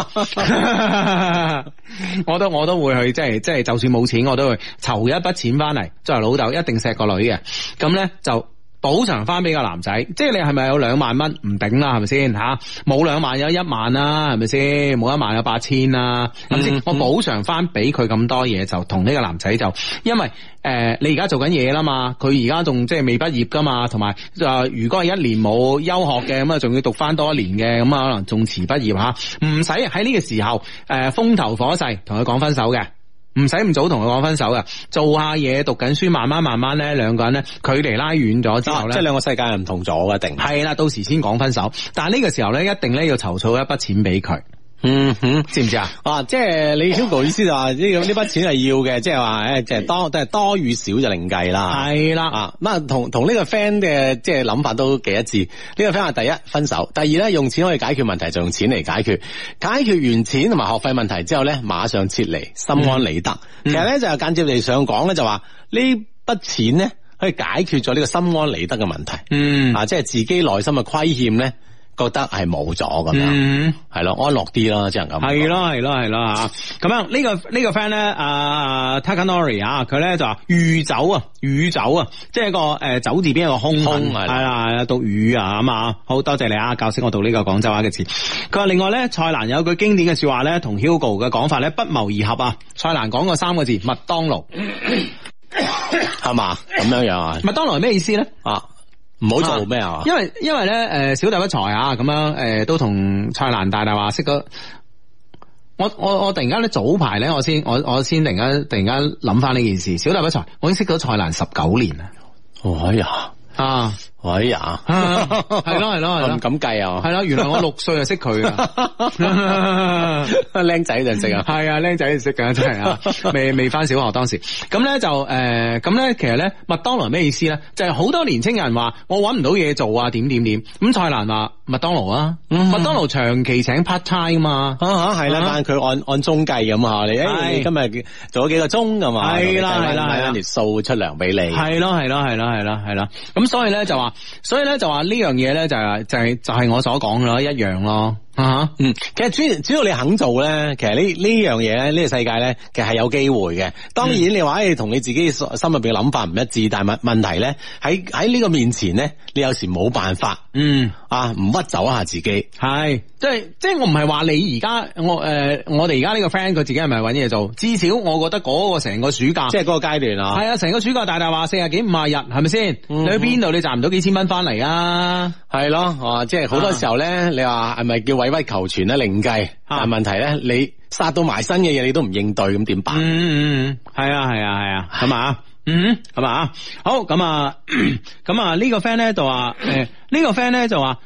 我都會去即係就算冇錢我都會籌一筆錢翻嚟，作為老豆一定錫個女嘅，咁咧就補償翻俾個男仔，即係你係咪有2萬蚊唔頂啦，係咪先吓？冇2萬有1萬啦，係咪先？冇1萬有8000啦，咁先我補償翻俾佢咁多嘢，就同呢個男仔就，因為你而家做緊嘢啦嘛，佢而家仲即係未畢業噶嘛，同埋如果係1年冇休學嘅，咁啊仲要讀翻多1年嘅，咁啊可能仲遲畢業吓，唔使喺呢個時候風頭火勢同佢講分手嘅。唔使咁早同佢講分手噶，做下嘢，讀緊書，慢慢咧，兩個人咧距離拉遠咗之後咧， 即係兩個世界係唔同咗嘅，定係啦，到時先講分手。但係呢個時候咧，一定咧要籌措一筆錢俾佢。知唔知啊？ 即係你 Hugo 意思就話呢筆錢係要嘅，即係話即係多與少就另計啦。係啦，咁同呢個 friend 嘅即係諗法都幾一致。呢個 friend 話第一分手，第二咧用錢可以解決問題，就用錢嚟解決。解決完錢同埋學費問題之後咧，馬上撤離，心安理得。其實咧就係間接地上講咧，就話呢筆錢咧可以解決咗呢個心安理得嘅問題。即係自己內心嘅虧欠咧，覺得係冇咗咁樣，係咯，安樂啲咯，即係咁。係咯吓，咁樣呢個 friend 咧，Takanori 啊，佢咧就話宇宙啊，即係個酒字邊一個空係啦，讀雨啊咁啊，好多謝你啊，教識我讀呢個廣州話嘅詞。佢話另外咧，蔡瀾有句經典嘅說話咧，同 Hugo 嘅講法咧不謀而合啊。蔡瀾講過3個字，麥當勞，係嘛？咁樣啊？麥當勞係咩意思咧？唔好做咩啊？因為咧，小弟不才啊，咁樣都同蔡瀾大話識咗。我突然間咧早排咧，我先突然間諗翻呢件事。小弟不才，我已經識咗蔡瀾19年啦。哎呀！係咯，咁計啊！係咯，原來我6歲就識佢啊，僆仔就識啊，係啊，僆仔就識噶，真係啊，未翻小學當時。咁咧就咁咧，其實咧麥當勞咩意思咧？就係好多年青人話我搵唔到嘢做啊，點。咁蔡瀾話麥當勞啊，麥當勞長期請 part time 嘛，係啦，但係佢按鐘計咁啊，你今日做咗幾個鐘咁啊，係啦，條數出糧俾你，係咯，咁所以咧就話呢樣嘢咧就係我所講咯，一樣咯。其實主要你肯做咧，其實呢樣嘢咧，呢個世界咧，其實係有機會嘅。當然你話同你自己心入邊嘅諗法唔一致，但係問題咧喺呢個面前咧，你有時冇辦法，唔屈走一下自己。係，即係我唔係話你而家我哋而家呢個 friend 佢自己係咪搵嘢做？至少我覺得嗰個成個暑假，即係嗰個階段啊，係啊，成個暑假大話40幾50日，係咪先？你去邊度你賺唔到幾千蚊翻嚟啊？係咯，即係好多時候咧，你話係咪叫委屈求全咧另計？但係問題咧，你殺到埋身嘅嘢你都唔應對，咁點辦？係啊，咁啊，係嘛？好，咁啊呢個 friend 咧就話，呢個 friend 咧就話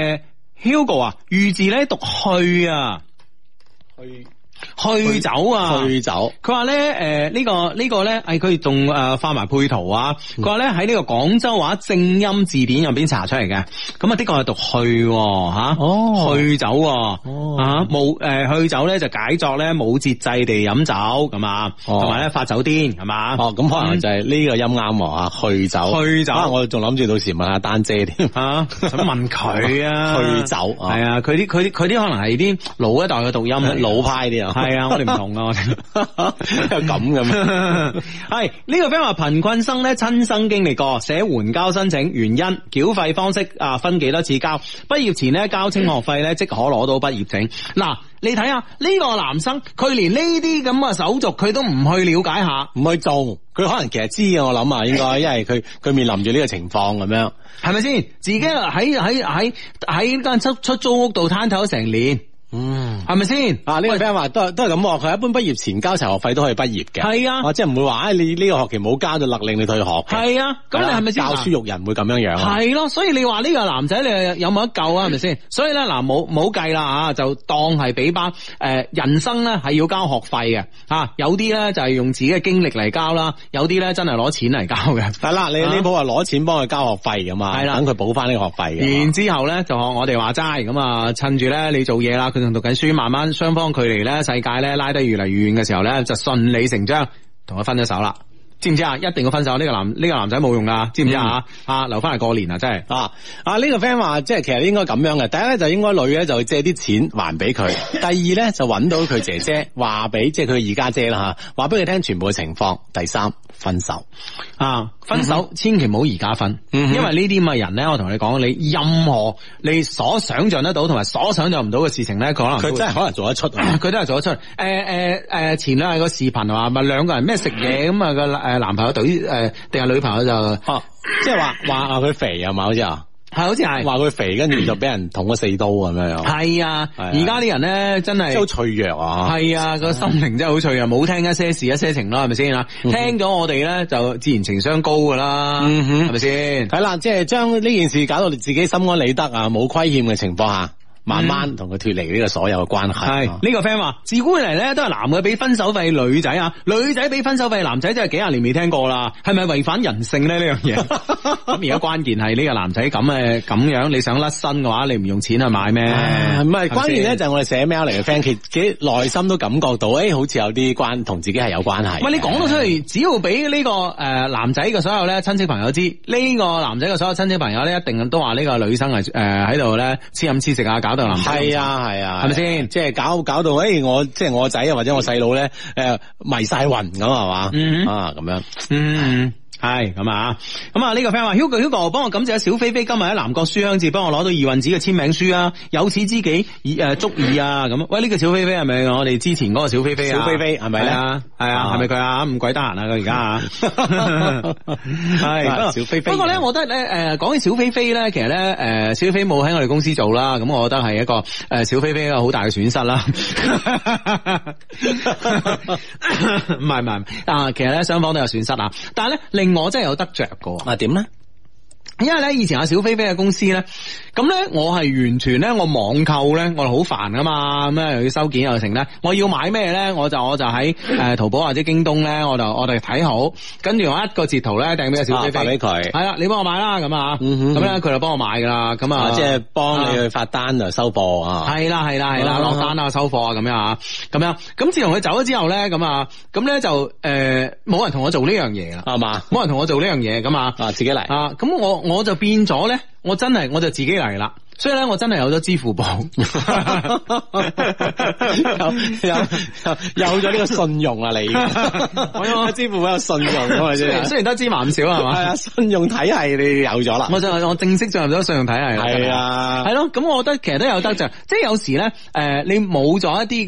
，Hugo 啊，預字咧讀去啊，去走啊，去走。佢話咧，呢個咧，佢仲發埋配圖啊。佢話咧喺呢個廣州話正音字典入邊查出嚟嘅，咁啊的確係讀去吓，去走冇去走咧就解作咧冇節制地飲酒咁啊，同埋咧發酒癲係嘛。咁可能就係呢個音啱啊，去走，去走。我仲諗住到時問下丹姐添啊，想問佢啊，去走係啊，佢啲可能係啲老一代嘅讀音，老派啲啊。係啊，我哋唔同啊，我哋咁嘅咩？係呢個 friend 話貧困生咧親身經歷過，寫援交申請原因繳費方式分幾多次交，畢業前咧交清學費咧即可攞到畢業證。嗱，你睇下呢個男生，佢連呢啲咁嘅手續佢都唔去了解下，唔去做，佢可能其實知嘅，我諗啊，應該因為佢面臨住呢個情況咁樣，係咪先？自己喺間出租屋度攤頭成年。 係咪先？ 啊，呢個 friend 話都係咁喎，佢一般畢業前交齊學費都可以畢業嘅。 係啊， 即係唔會話你呢個學期冇交就勒令你退學嘅。 係啊，咁你係咪先教書育人會咁樣樣？ 係咯，所以你話呢個男仔你有冇得救啊？係咪先？所以咧嗱，冇計啦就當係俾班人生咧係要交學費嘅有啲咧就係用自己嘅經歷嚟交啦，有啲咧真係攞錢嚟交嘅。 係啦，你呢鋪話攞錢幫佢交學費噶嘛？係啦，等佢補翻呢個學費嘅。 然之後咧就學我哋話齋咁啊，趁住咧你做嘢啦，佢仲讀緊書，慢慢雙方距離咧世界咧拉得越嚟越遠嘅時候咧，就順理成章同佢分咗手啦。知唔知啊？一定要分手，呢個男仔冇用噶，知唔知啊？留翻嚟過年啊，真係呢個 friend 話，即係其實應該咁樣嘅。第一咧就應該女咧就借啲錢還俾佢，第二咧就揾到佢姐姐話俾即係佢二家姐啦吓，話俾佢聽全部嘅情況。第三，分手分手千祈唔好而家分，因為呢啲咁嘅人咧，我同你講，你任何你所想象得到同埋所想象唔到嘅事情咧，佢真係可能做得出， 佢都係做得出。前兩日個視頻話咪兩個人咩食嘢咁啊，個男朋友對定係女朋友就即係話佢肥係嘛？好似好似係話佢肥，跟住就俾人捅咗4刀咁樣。 係啊，而家啲人咧真係好脆弱啊。係啊，個心靈真係好脆弱，冇聽一些事一些情啦，係咪先啊？聽咗我哋咧就自然情商高噶啦，係咪先？ 係啦，即係將呢件事搞到你自己心安理得啊，冇虧欠嘅情況下，慢慢同佢脫離呢個所有嘅關係。 係呢個 friend 話，自古以嚟咧都係男嘅俾分手費女仔啊，女仔俾分手費男仔真係幾廿年未聽過啦，係咪違反人性咧呢樣嘢？咁而家關鍵係呢個男仔咁樣，你想甩身嘅話，你唔用錢去買咩？ 唔係關鍵咧，就係我哋寫 mail 嚟嘅 friend，其實內心都感覺到，好似有啲同自己係有關係。 喂，你講到出嚟，只要俾呢個男仔嘅所有咧親戚朋友知，呢個男仔嘅所有親戚朋友咧，一定都話呢個女生係喺度咧黐飲黐食啊，搞到男仔係啊，係咪先？即係搞到我即係我仔啊，或者我細佬咧迷晒魂咁係嘛？咁樣係咁啊！呢個 friend 話 Hugo 幫我感謝下小菲菲今日喺南國書香節幫我攞到二運子嘅簽名書啊！有此知己足矣啊！咁喂，呢個小菲菲係咪我哋之前嗰個小菲菲啊？ 小菲菲係咪咧？ 係啊，係咪佢啊？唔鬼得閒啊！佢而家係小菲菲。不過咧，我覺得咧講起小菲菲咧，其實咧小菲菲冇喺我哋公司做啦，咁我覺得係一個小菲菲一個好大嘅損失啦。唔係其實咧雙方都有損失啊，但係咧我真係有得着噶， 點咧？ 因為咧以前阿小菲菲嘅公司咧，咁咧我係完全咧我網購咧我係好煩噶嘛，咁咧又要收件又成咧，我要買咩咧我就喺淘寶或者京東咧我哋睇好，跟住我一個截圖咧掟俾阿小菲菲，發俾佢，係啦，你幫我買啦咁啊，咁咧佢就幫我買噶啦，咁啊即係幫你去發單就收貨啊， 係啦落單啊收貨啊咁樣啊，咁自從佢走咗之後咧咁咧就冇人同我做呢樣嘢啦，係嘛，冇人同我做呢樣嘢咁啊， 自己嚟啊， 咁我就變咗咧，我就自己嚟啦。所以咧，我真係有咗支付寶， 有咗呢個信用啊！你我有支付寶有信用啊嘛，雖然得芝麻咁少係嘛， 係啊，信用體系你有咗啦。 我正式進入咗信用體系啦。 係啊， 係咯。咁我覺得其實都有得着，即係有時咧，你冇咗一啲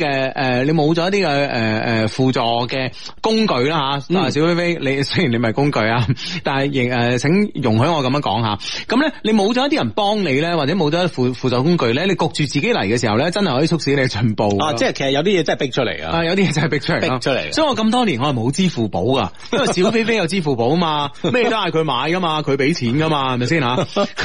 嘅輔助嘅工具啦吓。小菲菲，你雖然你唔係工具啊，但係仍請容許我咁樣講下。咁咧，你冇咗一啲人幫你咧，或者冇咗輔助工具咧，你焗住自己嚟嘅時候咧，真係可以促使你進步啊！ 即係其實有啲嘢真係逼出嚟啊！ 有啲嘢真係逼出嚟，所以我咁多年我係冇支付寶噶，因為小菲菲有支付寶啊嘛，咩都係佢買噶嘛，佢俾錢噶嘛，係咪先吓？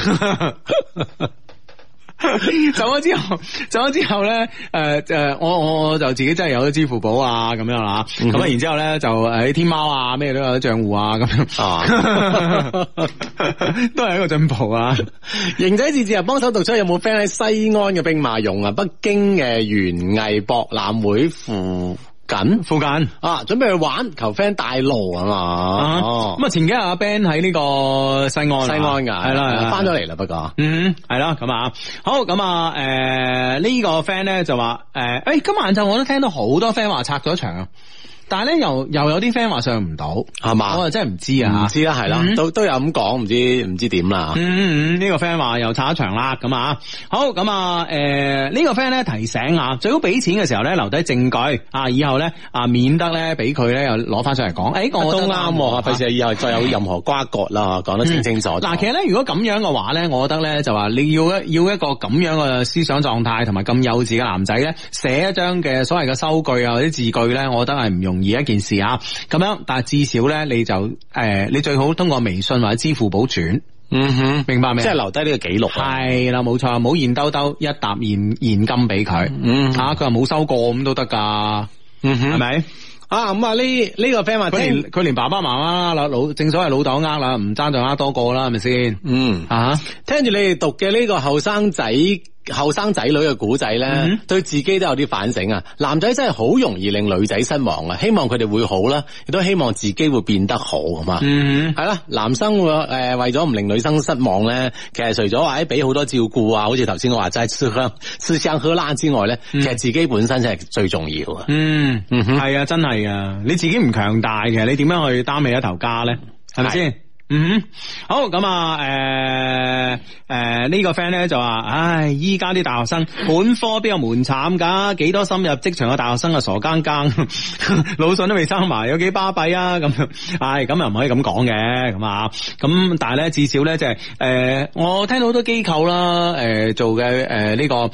走咗之後咧，我就自己真係有咗支付寶啊，咁樣啦，咁然之後咧就喺天貓啊，咩都有賬戶啊，咁樣，都係一個進步啊！ 型仔自啊，幫手讀出有冇 friend 喺西安嘅兵馬俑啊，北京嘅園藝博覽會附近啊，準備去玩，求 friend 帶路啊嘛。 咁前幾日阿 Ben 喺呢個西安噶，係啦， 翻咗嚟啦，不過係啦，咁啊，好咁啊，呢個 friend 咧就話，今晚晏晝我都聽到好多 friend 話拆咗場。 但係咧又有啲 friend 話上唔到， 係嘛？ 我就真係唔知啊， 唔知啦，係啦，都有咁講，唔知點啦。 呢個 friend 話又拆一場啦，咁啊，好咁啊，呢個 friend 咧提醒啊，最好俾錢嘅時候咧留低證據啊，以後咧啊免得咧俾佢咧又攞翻上嚟講，我都啱，費事以後再有任何瓜葛啦，講得清清楚楚。 嗱，其實咧如果咁樣嘅話咧，我覺得咧就話你要一個咁樣嘅思想狀態同埋咁幼稚嘅男仔咧，寫一張嘅所謂嘅收據啊或者字據咧，我覺得係唔容易一件事啊。咁樣，但係至少咧你就你最好通過微信或者支付寶轉。明白未？ 即係留低呢個記錄。 係啦，冇錯，唔好現兜兜一沓現金俾佢。佢又冇收過咁都得噶。係咪？ 啊咁啊呢個 friend 話佢連爸爸媽媽啦正所謂老豆呃啦，唔爭就呃多個啦，係咪先？ 聽住你哋讀嘅呢個後生仔女嘅古仔咧，對自己都有啲反省啊！男仔真係好容易令女仔失望啊！希望佢哋會好啦，亦都希望自己會變得好，係嘛？係啦，男生會為咗唔令女生失望咧，其實除咗話俾好多照顧啊，好似頭先我話齋吃香喝辣之外咧，其實自己本身真係最重要啊！ 係啊，真係啊！你自己唔強大嘅，你點樣去擔起一頭家咧？係咪先？好咁啊！呢個 friend 咧就話，唉，依家啲大學生本科邊有門檻噶？幾多深入職場嘅大學生啊，傻更更，腦筍都未生埋，有幾巴閉啊？咁，咁又唔可以咁講嘅，咁啊，咁但係咧至少咧即係我聽到好多機構啦，做嘅呢個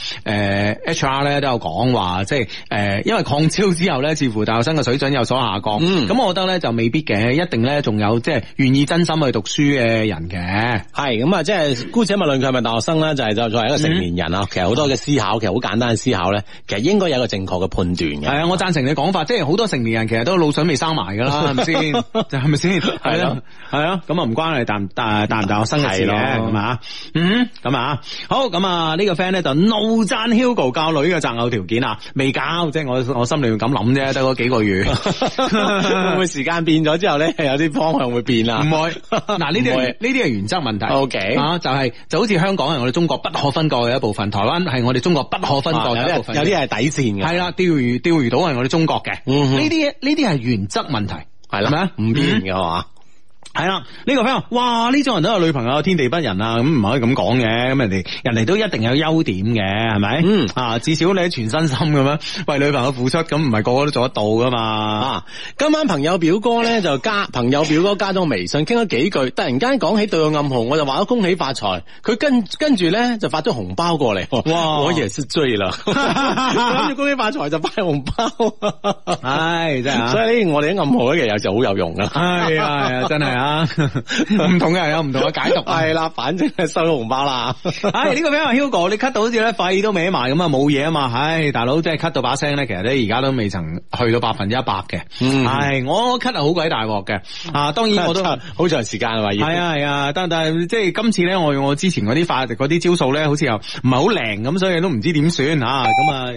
HR 咧都有講話，即係因為擴招之後咧，似乎大學生嘅水準有所下降。咁我覺得咧就未必嘅，一定咧仲有即係願意真心去讀書嘅人嘅。係咁啊，即係姑且勿論佢係咪大學生咧，就係作為一個成年人啊，其實好多嘅思考，其實好簡單嘅思考咧，其實應該有一個正確嘅判斷嘅。係啊，我贊成你講法，即係好多成年人其實都腦筍未生埋噶啦，係咪先？係咪先？係咯，係啊，咁啊唔關你大唔大學生嘅事嘅，係嘛？咁啊，好咁啊，呢個 friend 咧就怒讚 Hugo 教女嘅擇偶條件啊，未教，即係我心裏面咁諗啫，得嗰幾個月，會唔會時間變咗之後咧，有啲方向會變啊？唔會，嗱呢啲係原則問題。OK，就好似香港係我哋中國不可分割嘅一部分，台灣係我哋中國不可分割嘅一部分，有啲係底線嘅。係啦，釣魚島係我哋中國嘅，呢啲係原則問題，係啦，唔變嘅係嘛。係啦，呢個 friend 哇，呢種人都有女朋友，天地不仁啊，咁唔可以咁講嘅，咁人哋都一定有優點嘅，係咪？至少你喺全身心咁樣為女朋友付出，咁唔係個個都做得到噶嘛。今晚朋友表哥咧就加咗個微信，傾咗幾句，突然間講起對我暗號，我就話咗恭喜發財，佢跟住咧就發咗紅包過嚟，哇！我也是醉啦，諗住恭喜發財就發紅包，唉，真係，所以我哋啲暗號咧其實有時好有用噶，係啊，真係啊。唔同嘅人有唔同嘅解讀，係啦，反正係收咗紅包啦。唉，呢個俾阿 Hugo，你咳到好似咧肺都歪埋咁啊，冇嘢啊嘛。唉，大佬即係咳到把聲咧，其實咧而家都未曾去到100%嘅。唉，我咳係好鬼大鑊嘅。當然我都好長時間啊嘛。係啊，但係即係今次咧，我用我之前嗰啲招數咧，好似又唔係好靈咁，所以都唔知點算吓。咁啊。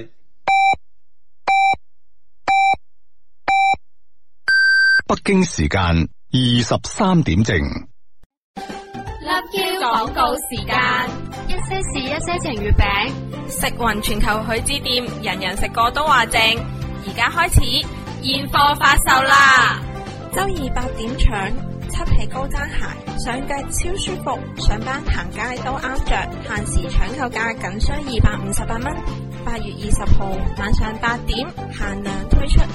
北京時間23點正。 Love Q 廣告時間， 一些事一些情月餅， 食匀全球許之店，人人食過都話正。而家開始現貨發售啦！ 周二8點搶7皮高踭鞋，上腳超舒服，上班行街都啱着，限時搶購價僅需258蚊。8月20號晚上8點限量推出